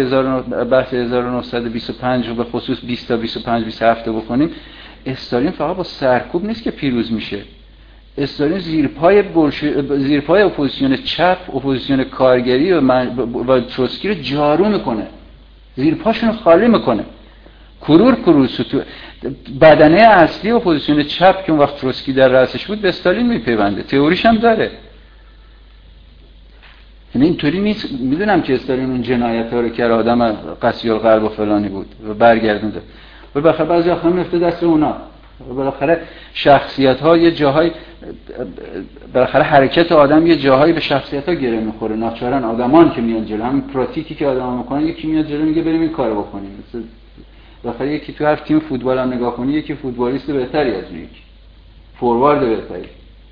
1925 رو به خصوص 20 تا 25 27 بکنیم، استالین فقط با سرکوب نیست که پیروز میشه. استالین زیرپای اپوزیسیون چپ، اپوزیسیون کارگری و تروتسکی رو جارو میکنه، زیرپاشون رو خالی میکنه. کرور تو بدنه اصلی اپوزیسیون چپ که اون وقت تروتسکی در رأسش بود به استالین میپیونده، تئوریش هم داره. یعنی اینطوری نیست. میدونم که استالین اون جنایت‌ها رو که آدم قصی القلب و فلانی بود و برگردونده، و بالاخره بعضی وقتا میفته دست اونا. بالاخره شخصیت‌ها یه جاهای، بالاخره حرکت آدم یه جاهایی به شخصیت‌ها گره می‌خوره. ناچارن آدمان که میان جلو، همین پراتیکی که آدم‌ها می‌کنن، یکی میاد جلو میگه بریم این کارو بکنیم. مثلا بالاخره یکی تو هر تیم فوتبال هم نگاه کنی، یکی فوتبالیست بهتری از اون، یکی فوروارد بهتری.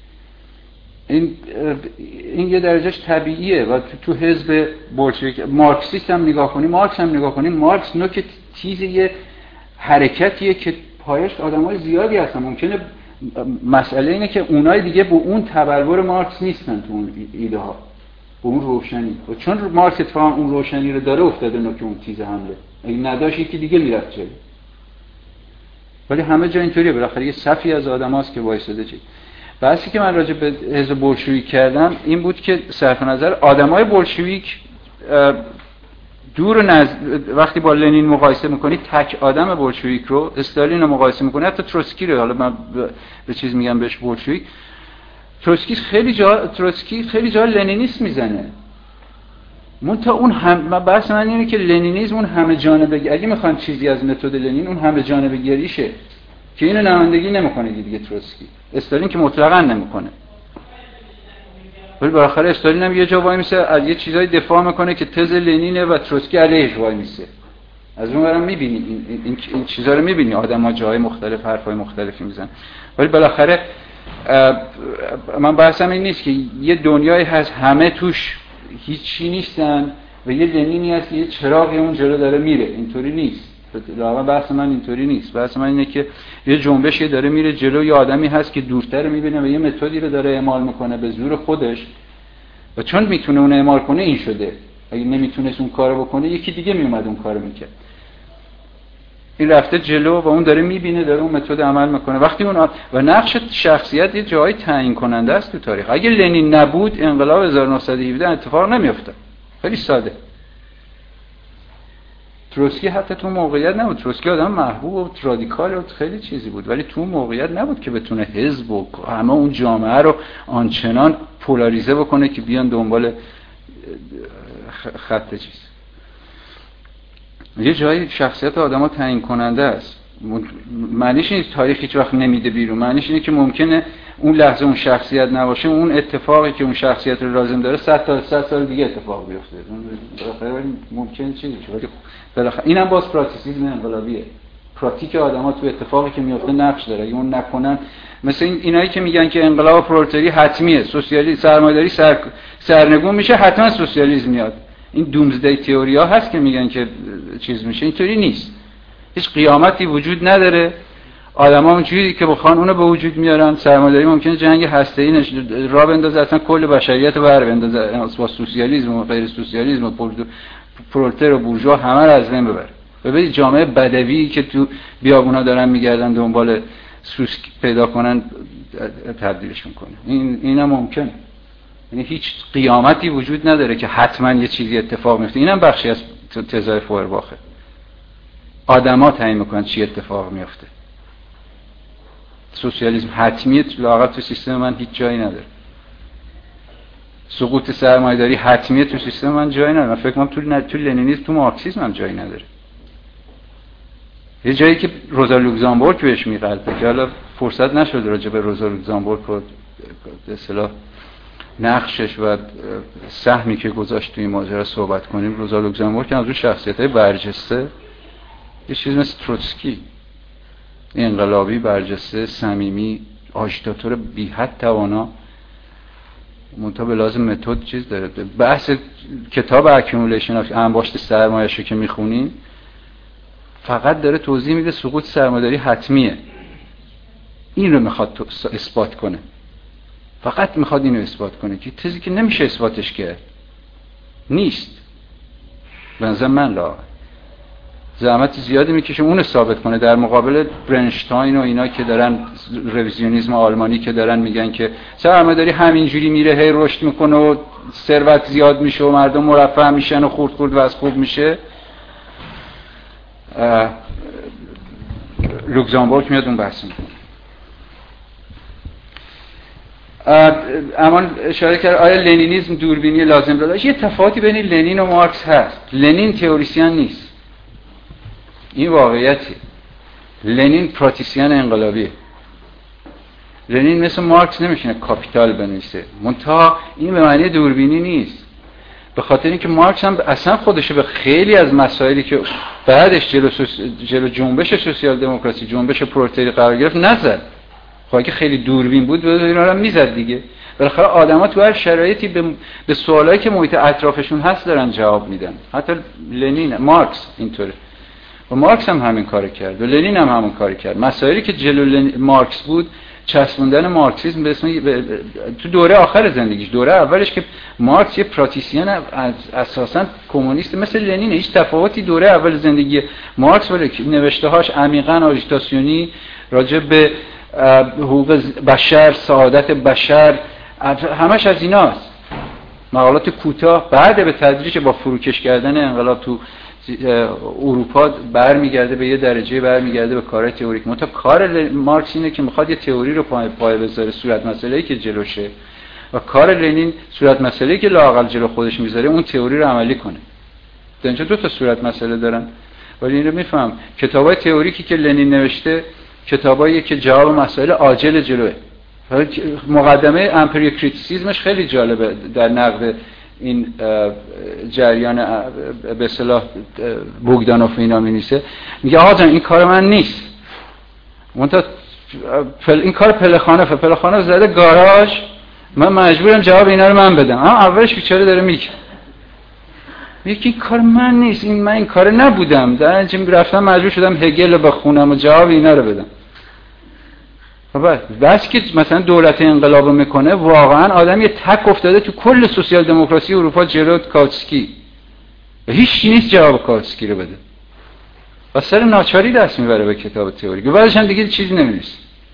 این یه درجهش طبیعیه. و تو حزب بولشویک مارکسیست هم نگاه کنیم، مارکس هم نگاه کنیم، مارکس نوک تیز یه حرکتیه که پایش آدمای زیادی هستن. ممکنه مسئله اینه که اونای دیگه با اون تبلور مارکس نیستن تو اون ایده ها، با اون روشنی، و چون مارکس اتفاقا اون روشنی رو داره افتاده نوک اون تیز حمله. اگه نداشت یکی دیگه میرفت جلو. ولی همه جا اینطوریه، بالاخره یه صفی از آدماست که وایساده. بحثی که من راجع به حزب بولشویک کردم این بود که صرف نظر آدمای بولشویک دور و وقتی با لنین مقایسه میکنی، تک آدم بولشویک رو، استالین رو مقایسه میکنی، حتی تروتسکی رو، حالا من به چیز میگم بهش بولشویک، تروتسکی خیلی جا لنینیسم میزنه. منتها اون هم بحث من اینه که لنینیسم اون همه جانبه، اگه میخوان چیزی از متد لنین، اون همه جانبه گریشه که اینو نمایندگی نمیکنه دیگه تروتسکی. استالین که مطلقاً نمیکنه، ولی بالاخره استالین هم یه جا وای میسه از یه چیزای دفاع میکنه که تز لنینه و تروتسکی علیهش وای میسه. از اون ورم میبینی این چیزا رو میبینی، آدم‌ها جای مختلف حرفای مختلفی میزنن. ولی بالاخره من بحثم این نیست که یه دنیایی هست همه توش هیچی نیستن و یه لنینی هست که یه چراغی اون جلو داره میره. اینطوری نیست. واقعا بحث من اینطوری نیست. بحث من اینه که یه جنبشی داره میره جلو، یه آدمی هست که دورتر میبینه و یه متدی رو داره اعمال میکنه به زور خودش، و چون میتونه اون اعمال کنه این شده. اگه نمیتونست اون کارو بکنه یکی دیگه میومد اون کارو میکرد. این رفته جلو و اون داره میبینه، داره اون متد عمل میکنه. وقتی اون و نقش شخصیت یه جایی تعیین کننده است تو تاریخ. اگه لنین نبود انقلاب 1917 اتفاق نمیافتاد. خیلی ساده. تروتسکی حتی تو موقعیت نبود. تروتسکی آدم محبوب و رادیکال و خیلی چیزی بود، ولی تو موقعیت نبود که بتونه حزب و همه اون جامعه رو آنچنان پولاریزه بکنه که بیان دنبال خط چیز. یه جایی شخصیت آدم‌ها تعیین کننده است. معنیش نیست تاریخ هیچ وقت نمیده بیرون، معنیش اینه که ممکنه اون لحظه اون شخصیت نباشه، اون اتفاقی که اون شخصیت رو لازم داره 100 سال دیگه اتفاق بیفته. بالاخره ممکن چیزی ولی بالاخره اینم باز پراتیسیسم انقلابیه. پراتیک آدم‌ها تو اتفاقی که میفته نقش داره. اگه اون نکنن، مثل اینایی که میگن که انقلاب پرولتاری حتمیه، سوسیالیسم سرمایه‌داری سرنگون میشه، حتما سوسیالیسم میاد. این دومزدی تئوریا هست که میگن که چیز میشه. اینطوری نیست. هیچ قیامتی وجود نداره. آدم‌ها اونجوری که بخوان اونو به وجود میارن. سرمایه‌داری ممکنه جنگ هسته‌ای راه بندازه، اصلا کل بشریت رو بر بندازه، با سوسیالیسم و غیر سوسیالیسم و پرولتر و بورژوا همه رو از بین ببره. ببینید جامعه بدوی که تو بیابونا دارن میگردن دنبال سوس پیدا کنن تبدیلشون کنه. اینم ممکنه. یعنی هیچ قیامتی وجود نداره که حتما یه چیزی اتفاق میفته. اینم بخشی از تزای فورباخه. آدما تعیین میکنن چی اتفاق میفته. سوسیالیسم حتمیه، لااقل تو سیستم من هیچ جایی نداره. سقوط سرمایه‌داری حتمیه، تو سیستم من جایی نداره. من فکر کنم تو لنینیسم، تو مارکسیسم هم جایی نداره. یه جایی که روزا لوکزامبورگ بهش میغلطه که حالا فرصت نشد راجع به روزا لوکزامبورگ و به اصطلاح نقشش و سهمی که گذاشت توی ماجرا صحبت کنیم. روزا لوکزامبورگ از اون شخصیت‌های برجسته، یه چیز مثل تروتسکی، انقلابی برجسته، صمیمی، آژیتاتور بی حد توانا، منتها به لازم متد چیز داره. بحث کتاب اکیومولیشن اف انباشت سرمایه‌شو که میخونین فقط داره توضیح میده سقوط سرمایه‌داری حتمیه. این رو میخواد اثبات کنه، فقط میخواد اینو اثبات کنه که چیزی که نمیشه اثباتش کرد نیست. به نظر من زحمت زیادی میکشه اون ثابت کنه، در مقابل برنشتاین و اینا که دارن رویزیونیسم آلمانی که دارن میگن که سرمایه‌داری همینجوری میره هی رشد میکنه و ثروت زیاد میشه و مردم مرفه میشن و خورد خورد وضع خوب میشه. لوکزامبورگ میاد اون بحث میکنه. اما اشاره کرد آیا لنینیسم دوربینی لازم داشت؟ یه تفاوتی بین لنین و مارکس هست. لنین تئوریسین نیست، این واقعیتی. لنین پراتیسین انقلابیه. لنین مثل مارکس نمیشینه کاپیتال بنویسه، منتها این به معنی دوربینی نیست، به خاطر اینکه مارکس هم اصلا خودشو به خیلی از مسائلی که بعدش جلو جنبش سوسیال دموکراسی، جنبش پرولتاری قرار گرفت نزد. خب اگه خیلی دوربین بود اینا رو میزد دیگه. بالاخره آدما تو هر شرایطی به سوالایی که محیط اطرافشون هست دارن جواب میدن. حتی لنین، مارکس اینطوره و مارکس هم همین کارو کرد و لنین هم همون کارو کرد. مسائلی که جلو مارکس بود چسبوندن مارکسیسم به اسم تو دوره آخر زندگیش. دوره اولش که مارکس یه پراتیسین اساساً کمونیست مثل لنین، هیچ تفاوتی دوره اول زندگی مارکس ولی نوشته‌هاش عمیقاً آژیتاسیونی راجع به حقوق بشر، سعادت بشر، همش از ایناست. مقالات کوتاه. بعد به تدریج با فروکش کردن انقلاب تو اروپا برمیگرده به یه درجه، برمیگرده به کار تئوریک. منتها کار مارکس اینه که میخواد یه تئوری رو پای بذاره، صورت مسئله‌ای که جلوشه، و کار لنین صورت مسئله‌ای که لااقل جلو خودش میذاره اون تئوری رو عملی کنه. در اینجا دو تا صورت مسئله دارن. ولی این رو میفهم کتابای تئوریکی که لنین نوشته کتابایی که جواب مسائل عاجل جلوه. مقدمه امپریو کریتیسیزمش خیلی جالبه در نقد این جریان به اصطلاح بوگدانوف اینا می‌نویسه، میگه آقا جان این کار من نیست، منتها این کار پلخانه زده گاراژ، من مجبورم جواب اینا رو من بدم. اما اولش بیچاره داره میگه این کار من نیست، من این کار نبودم، در نتیجه رفتم مجبور شدم هگل رو بخونم و جواب اینا رو بدم. بس که مثلا دولت انقلاب میکنه واقعا آدم یه تک افتاده تو کل سوسیال دموکراسی اروپا جلو کاوتسکی و هیچ کی نیست جواب کاوتسکی رو بده و سر ناچاری دست میبره به کتاب تئوریک و بعدش هم دیگه چیزی نمی‌نویسه.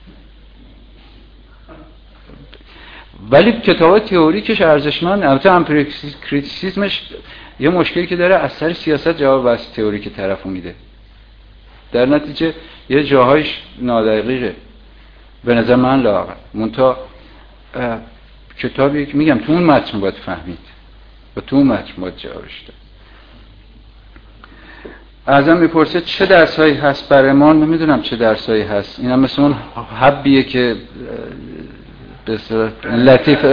ولی کتاب تئوریکش ارزشمند. البته امپریو کریتیسیزمش یه مشکلی که داره، از سر سیاست جواب بحث تئوریک طرفو میده، در نتیجه یه جاهایش نادقیقه به نظر من لااقل. منتها کتابی که میگم تو اون متن باید فهمید و تو اون متن باید جوابش داد. ازم میپرسه چه درسایی هست برای ما؟ نمیدونم چه درسایی هست. اینا مثل اون حبیه که به اصطلاح لطیف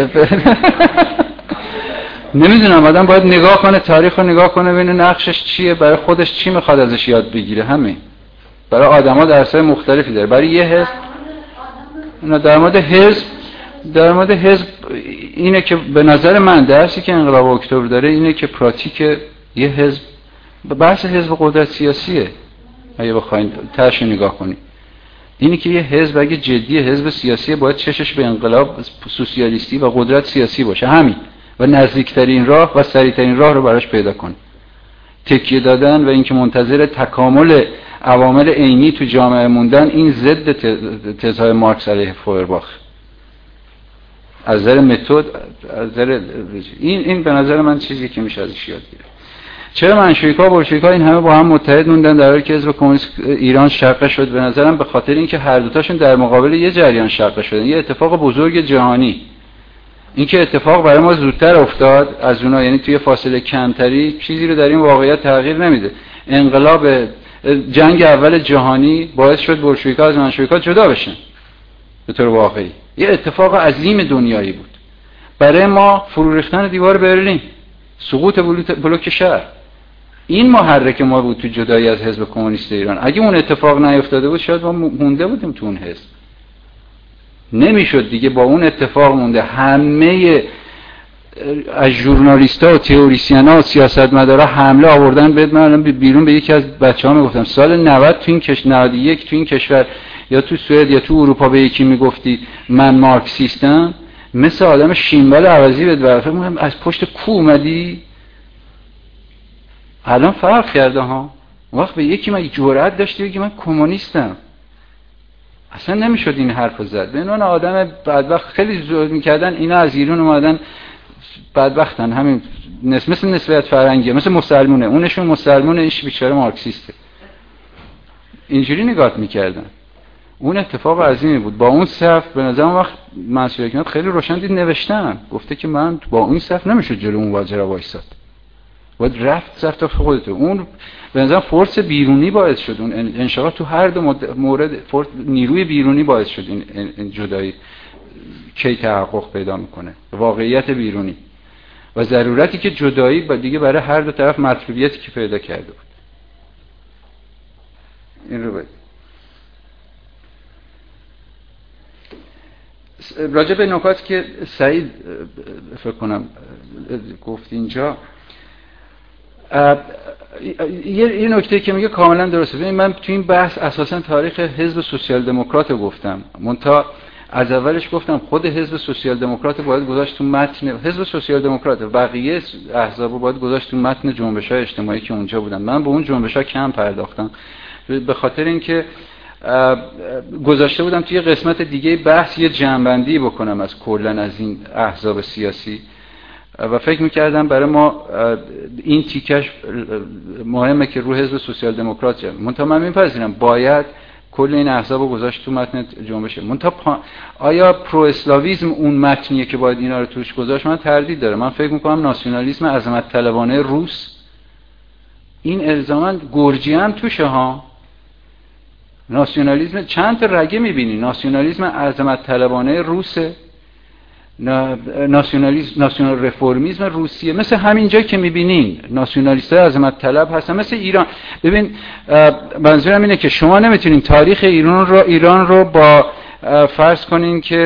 نمیدونم، آدم باید نگاه کنه، تاریخ رو نگاه کنه، ببینه نقشش چیه، برای خودش چی میخواد ازش یاد بگیره. همین. برای آدما درسای مختلفی داره. برای یه حزب در مورد حزب اینه که به نظر من درسی که انقلاب اکتبر داره اینه که پراتیک یه حزب، بحث حزب قدرت سیاسیه. اگه بخواید تاش نگاه کنید اینی که یه حزب اگه جدی حزب سیاسی باید چشش به انقلاب سوسیالیستی و قدرت سیاسی باشه، همین، و نزدیکترین راه و سریعترین راه رو براش پیدا کنه. تکیه دادن و اینکه منتظر تکامل عوامل عینی تو جامعه موندن، این ضد تزهای مارکس علیه فویرباخ از نظر متد، از نظر این به نظر من چیزی که میشه ازش یاد گرفت. چرا منشویک‌ها و بولشویک‌ها این همه با هم متحد موندن در حالی که حزب کمونیست ایران شقه شد؟ به نظرم به خاطر اینکه هر دو تاشون در مقابل یه جریان شقه شدن، یه اتفاق بزرگ جهانی. این که اتفاق برای ما زودتر افتاد از اونها، یعنی توی فاصله کمتری، چیزی رو در این واقعیت تغییر نمیده. انقلاب جنگ اول جهانی باعث شد بولشویک‌ها از منشویک‌ها جدا بشن. به طور واقعی یه اتفاق عظیم دنیایی بود. برای ما فرو ریختن دیوار برلین، سقوط بلوک شهر، این محرک ما بود تو جدایی از حزب کمونیست ایران. اگه اون اتفاق نیفتاده بود شاید ما مونده بودیم تو اون حزب، نمیشد دیگه. با اون اتفاق مونده. همه از ژورنالیست‌ها و تئوریسین‌ها و سیاستمدارا حمله آوردن بهت. من بیرون به یکی از بچه‌ها میگفتم سال 90 تو این کشور، 91 تو این کشور یا تو سوئد یا تو اروپا به یکی میگفتی من مارکسیستم، مثل آدم شیمبال عوضی بهت برفه از پشت کو اومدی. الان فرق کرده ها. وقت به یکی من جرأت داشتی بگی من کمونیستم، اصلا نمیشد این حرفو زد. به عنوان آدم بدبخت خیلی زود میکردن اینا از ایران اومدن بدبختن، همین مثل نسبیت فرنگیه، مثل مسلمونه، اونشون مسلمونه، ایش بیچاره مارکسیسته، اینجوری نگاه میکردن. اون اتفاق عظیمی بود. با اون صف به نظر من وقت منصور حکمت خیلی روشن دید نوشتن، گفته که من با اون صف نمیشه جلو اون واجرا وایساد، باید رفت صف تا خودتو. اون به نظر فورس بیرونی باعث شد، اون انشقاق تو هر دو مورد نیروی بیرونی باعث شد این جدایی کی تحقق پیدا میکنه، واقعیت بیرونی و ضرورتی که جدایی دیگه برای هر دو طرف مطلوبیتی که پیدا کرده بود. این رو باید راجع به نکاتی که سعید فکر کنم گفت اینجا، یه نکته که میگه کاملا درسته. ببین من تو این بحث اساسا تاریخ حزب سوسیال دموکرات رو گفتم، منتها از اولش گفتم خود حزب سوسیال دموکرات باید گذاشت تو متن حزب سوسیال دموکرات، بقیه احزاب باید گذاشت تو متن جنبش‌های اجتماعی که اونجا بودن. من به اون جنبش‌ها کم پرداختم به خاطر اینکه گذاشته بودم توی قسمت دیگه بحث یه جمع‌بندی بکنم از کلاً از این احزاب سیاسی و فکر می‌کردم برای ما این تیکش مهمه که رو حزب سوسیال دموکرات جمع. منتها من می‌پذیرم باید کل این احزاب رو گذاشت تو متن جنبش. منتها آیا پرو اسلاویسم اون متنیه که باید اینا رو توش گذاشت؟ من تردید دارم. من فکر می‌کنم ناسیونالیسم عظمت طلبانه روس، این الزاماً گرجی هم توشه ها. ناسیونالیسم چند تا رگه می‌بینی، ناسیونالیسم عظمت طلبانه روسه، ناسیونال رفرمیسم روسیه، مثل همین جایی که می‌بینین ناسیونالیست‌های عظمت طلب هستن، مثل ایران. ببین منظورم اینه که شما نمیتونین تاریخ ایران رو با فرض کنین که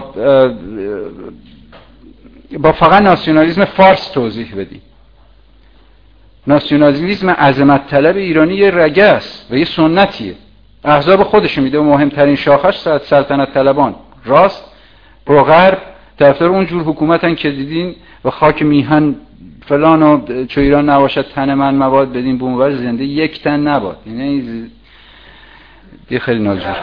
با فقط ناسیونالیسم فارس توضیح بدین. ناسیونالیسم عظمت طلب ایرانی یه رگه است و یه سنتیه، احزاب خودش میده و مهمترین شاخش سلطنت طلبان راست با غرب طرفدار اون جور حکومتن که دیدین و خاک میهن فلان و چو ایران نباشد تن من مباد بدین بونور زنده یک تن نباد. یعنی دیگه خیلی ناجور.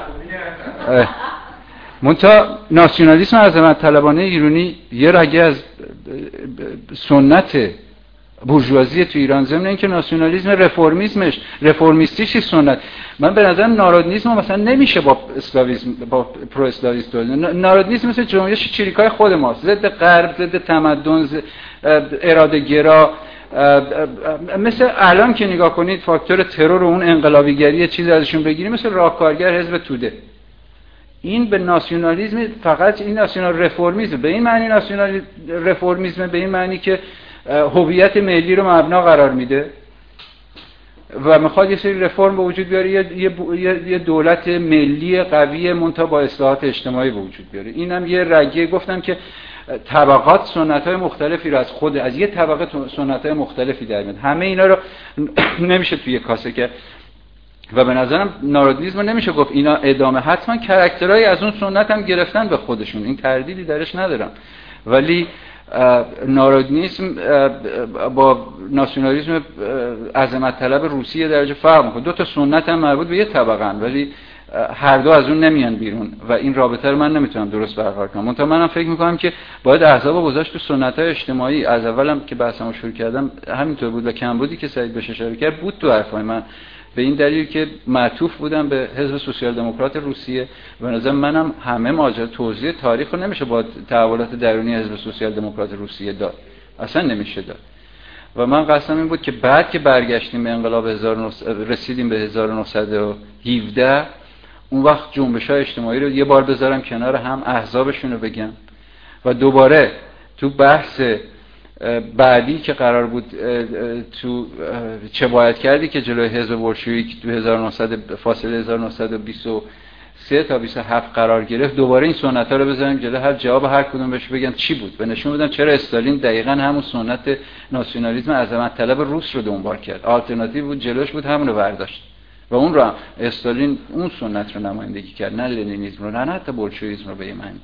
منتها ناسیونالیسم عظمت طلبانه ایرانی یه رگه از سنت بورژوازی تو ایران، ضمن اینکه ناسیونالیسم رفرمیستیش سنت. من به نظرم نارودنیسم مثلا نمیشه با اسلاویسم با پرو اسلاویسم. نارودنیسم مثل جنبش چریکای خود ماست، ضد غرب، ضد تمدن، اراده گرا. مثل الان که نگاه کنید فاکتور ترور و اون انقلابیگری چیزی ازشون بگیریم، مثل راهکارگر حزب توده. این به ناسیونالیسم فقط این ناسیونال رفرمیسم به این معنی، ناسیونال رفرمیسم به این معنی که هویت ملی رو مبنا قرار میده و میخواد یه سری رفرم به وجود بیاره، یه دولت ملی قوی منتها با اصلاحات اجتماعی به وجود بیاره. اینم یه رگه. گفتم که طبقات سنت‌های مختلفی رو از یه طبقه سنت‌های مختلفی در میاد، همه اینا رو نمیشه توی یه کاسه که و به نظرم نارودنیسم نمیشه گفت اینا ادامه، حتما کاراکترهای از اون سنت هم گرفتن به خودشون، این تردیدی درش ندارم، ولی نارودنیسم با ناسیونالیسم عظمت طلب روسیه درجه فرق میکنه. دو تا سنت هم مربوط به یه طبقه ان، ولی هر دو از اون نمیان بیرون و این رابطه رو من نمیتونم درست برقرار کنم. منتها منم فکر میکنم که باید احزاب گذاشت تو سنت‌های اجتماعی. از اولم که بحثمو شروع کردم همینطور بود و کمبودی که سعید بهش اشاره کرد بود تو حرفای من، به این دلیل که معطوف بودم به حزب سوسیال دموکرات روسیه. به نظر منم همه ماجرا توضیح تاریخ رو نمیشه با تحولات درونی حزب سوسیال دموکرات روسیه داد، اصلا نمیشه داد. و من قصدم این بود که بعد که برگشتیم به انقلاب رسیدیم به 1917، اون وقت جنبش‌های اجتماعی رو یه بار بذارم کنار هم، احزابشون رو بگم و دوباره تو بحث بعدی که قرار بود تو چه باید کردی که جلوی حزب بولشویک تو 1900 فاصله 1923 تا 27 قرار گرفت، دوباره این سنت‌ها رو بذاریم جلوی هر جواب هر کدوم بهش بگم چی بود و نشون بدم چرا استالین دقیقاً همون سنت ناسیونالیسم عظمت طلب روس رو دنبال کرد. آلترناتیو بود جلوش بود، همون رو برداشت و اون رو استالین اون سنت رو نمایندگی کرد، نه لنینیسم رو، نه حتی بولشویسم رو به معنی.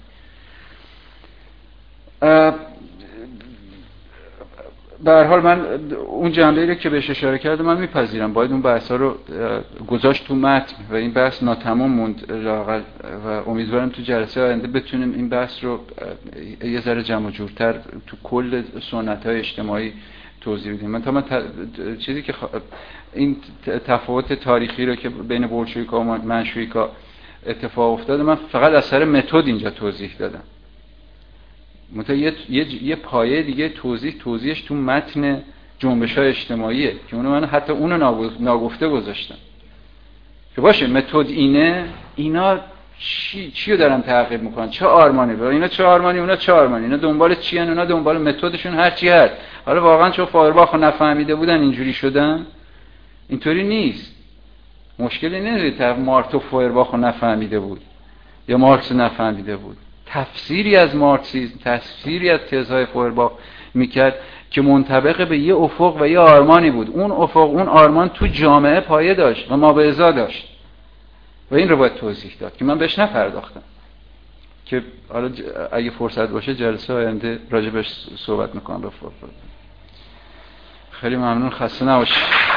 به هر حال من اون جنبه‌ای رو که بهش اشاره کردم من میپذیرم، باید اون بحث‌ها رو گذاشت تو متن و این بحث ناتمام موند لااقل و امیدوارم تو جلسه آینده بتونیم این بحث رو یه ذره جمع و جورتر تو کل سنت‌های اجتماعی توضیح بدیم. من چیزی که این تفاوت تاریخی رو که بین بولشویک‌ها و منشویک‌ها اتفاق افتاده من فقط از سر متد اینجا توضیح دادم. یه پایه دیگه توضیحش تو متن جنبش‌های اجتماعیه که من حتی اونو ناگفته گذاشتم که باشه متد اینه، اینا چی رو دارن تعقیب میکنن، چه آرمانی برای اینا، چه آرمانی اونا، چه آرمانی اینا، دنبال چی ان اونا، دنبال متدشون هر چی هست. حالا واقعا چون فایرباخ نفهمیده بودن اینجوری شدن، اینطوری نیست. مشکلی نیست مارکس و فایرباخ نفهمیده بود یا مارکس نفهمیده بود، تفسیری از مارکسیسم، تفسیری از تزهای فویرباخ میکرد که منطبق به یه افق و یه آرمانی بود. اون افق، اون آرمان تو جامعه پایه داشت و مابعضا داشت و این رو باید توضیح داد که من بهش نپرداختم که حالا اگه فرصت باشه جلسه آینده راجع بهش صحبت میکنم. خیلی ممنون، خسته نباشید.